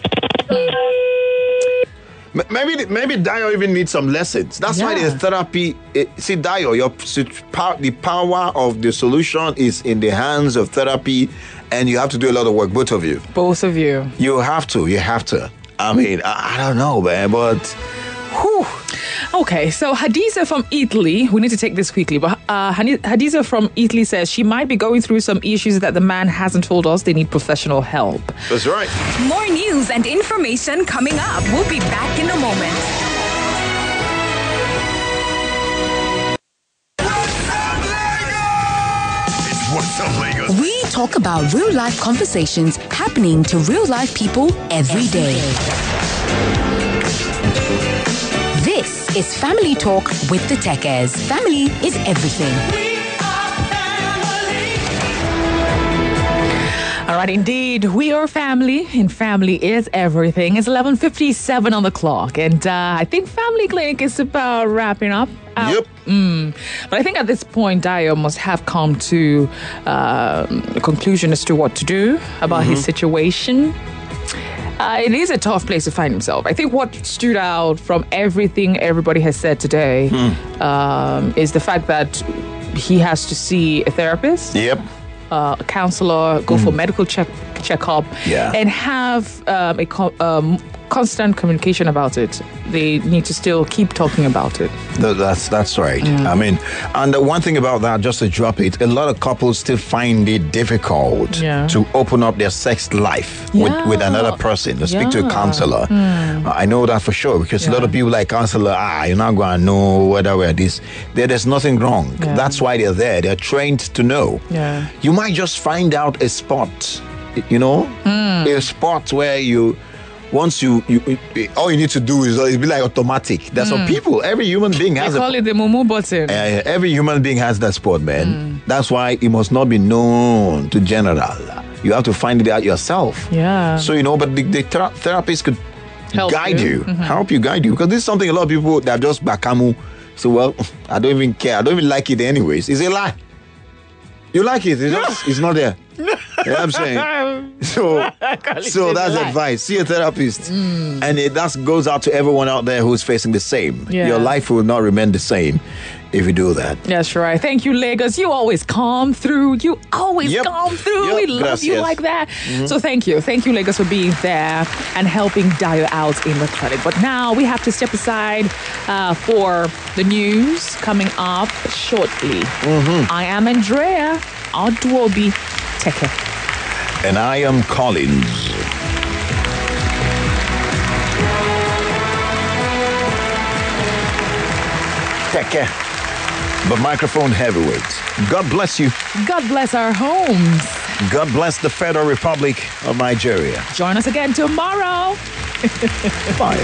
Maybe Dayo even needs some lessons. That's why the therapy. See, Dayo, the power of the solution is in the hands of therapy, and you have to do a lot of work. Both of you. Both of you. You have to. I mean, I don't know, man, but. Whew. Okay, so Hadiza from Italy, we need to take this quickly, but Hadiza from Italy says she might be going through some issues that the man hasn't told us. They need professional help. That's right. More news and information coming up. We'll be back in a moment. What's up, Lagos? We talk about real life conversations happening to real life people every day. This is Family Talk with the Techers. Family is everything. All right, indeed, we are family, and family is everything. It's 11:57 on the clock, and I think Family Clinic is about wrapping up. Yep. But I think at this point, Dayo must have come to a conclusion as to what to do about his situation. It is a tough place to find himself. I think what stood out from everything everybody has said today is the fact that he has to see a therapist. Yep. A counselor, go for medical checkup, and have a constant communication about it. They need to still keep talking about it. That's right. I mean, and the one thing about that, just to drop it, a lot of couples still find it difficult to open up their sex life with another person, to speak to a counselor. I know that for sure, because a lot of people like counselor, you're not going to know whether we're this. There's nothing wrong. That's why they're there. They're trained to know. You might just find out a spot, a spot where once you all you need to do is be like automatic. There's some people, every human being has call it the Momo button. Every human being has that spot, man. That's why it must not be known to general. You have to find it out yourself. So, but the therapist could guide you, help you guide you. Because this is something a lot of people that are just bakamu. So, well, I don't even care. I don't even like it anyways. It's a lie. You like it. It's not there. You know what I'm saying? So that's advice. See a therapist. And that goes out to everyone out there who's facing the same. Your life will not remain the same if you do that. That's right. Thank you, Lagos. You always come through. You always come through. We love you like that. So thank you. Thank you, Lagos, for being there and helping Dio out in the clinic. But now we have to step aside for the news coming up shortly. I am Andrea Odwobi Teke. And I am Collins. Teke, the microphone heavyweight. God bless you. God bless our homes. God bless the Federal Republic of Nigeria. Join us again tomorrow. Bye.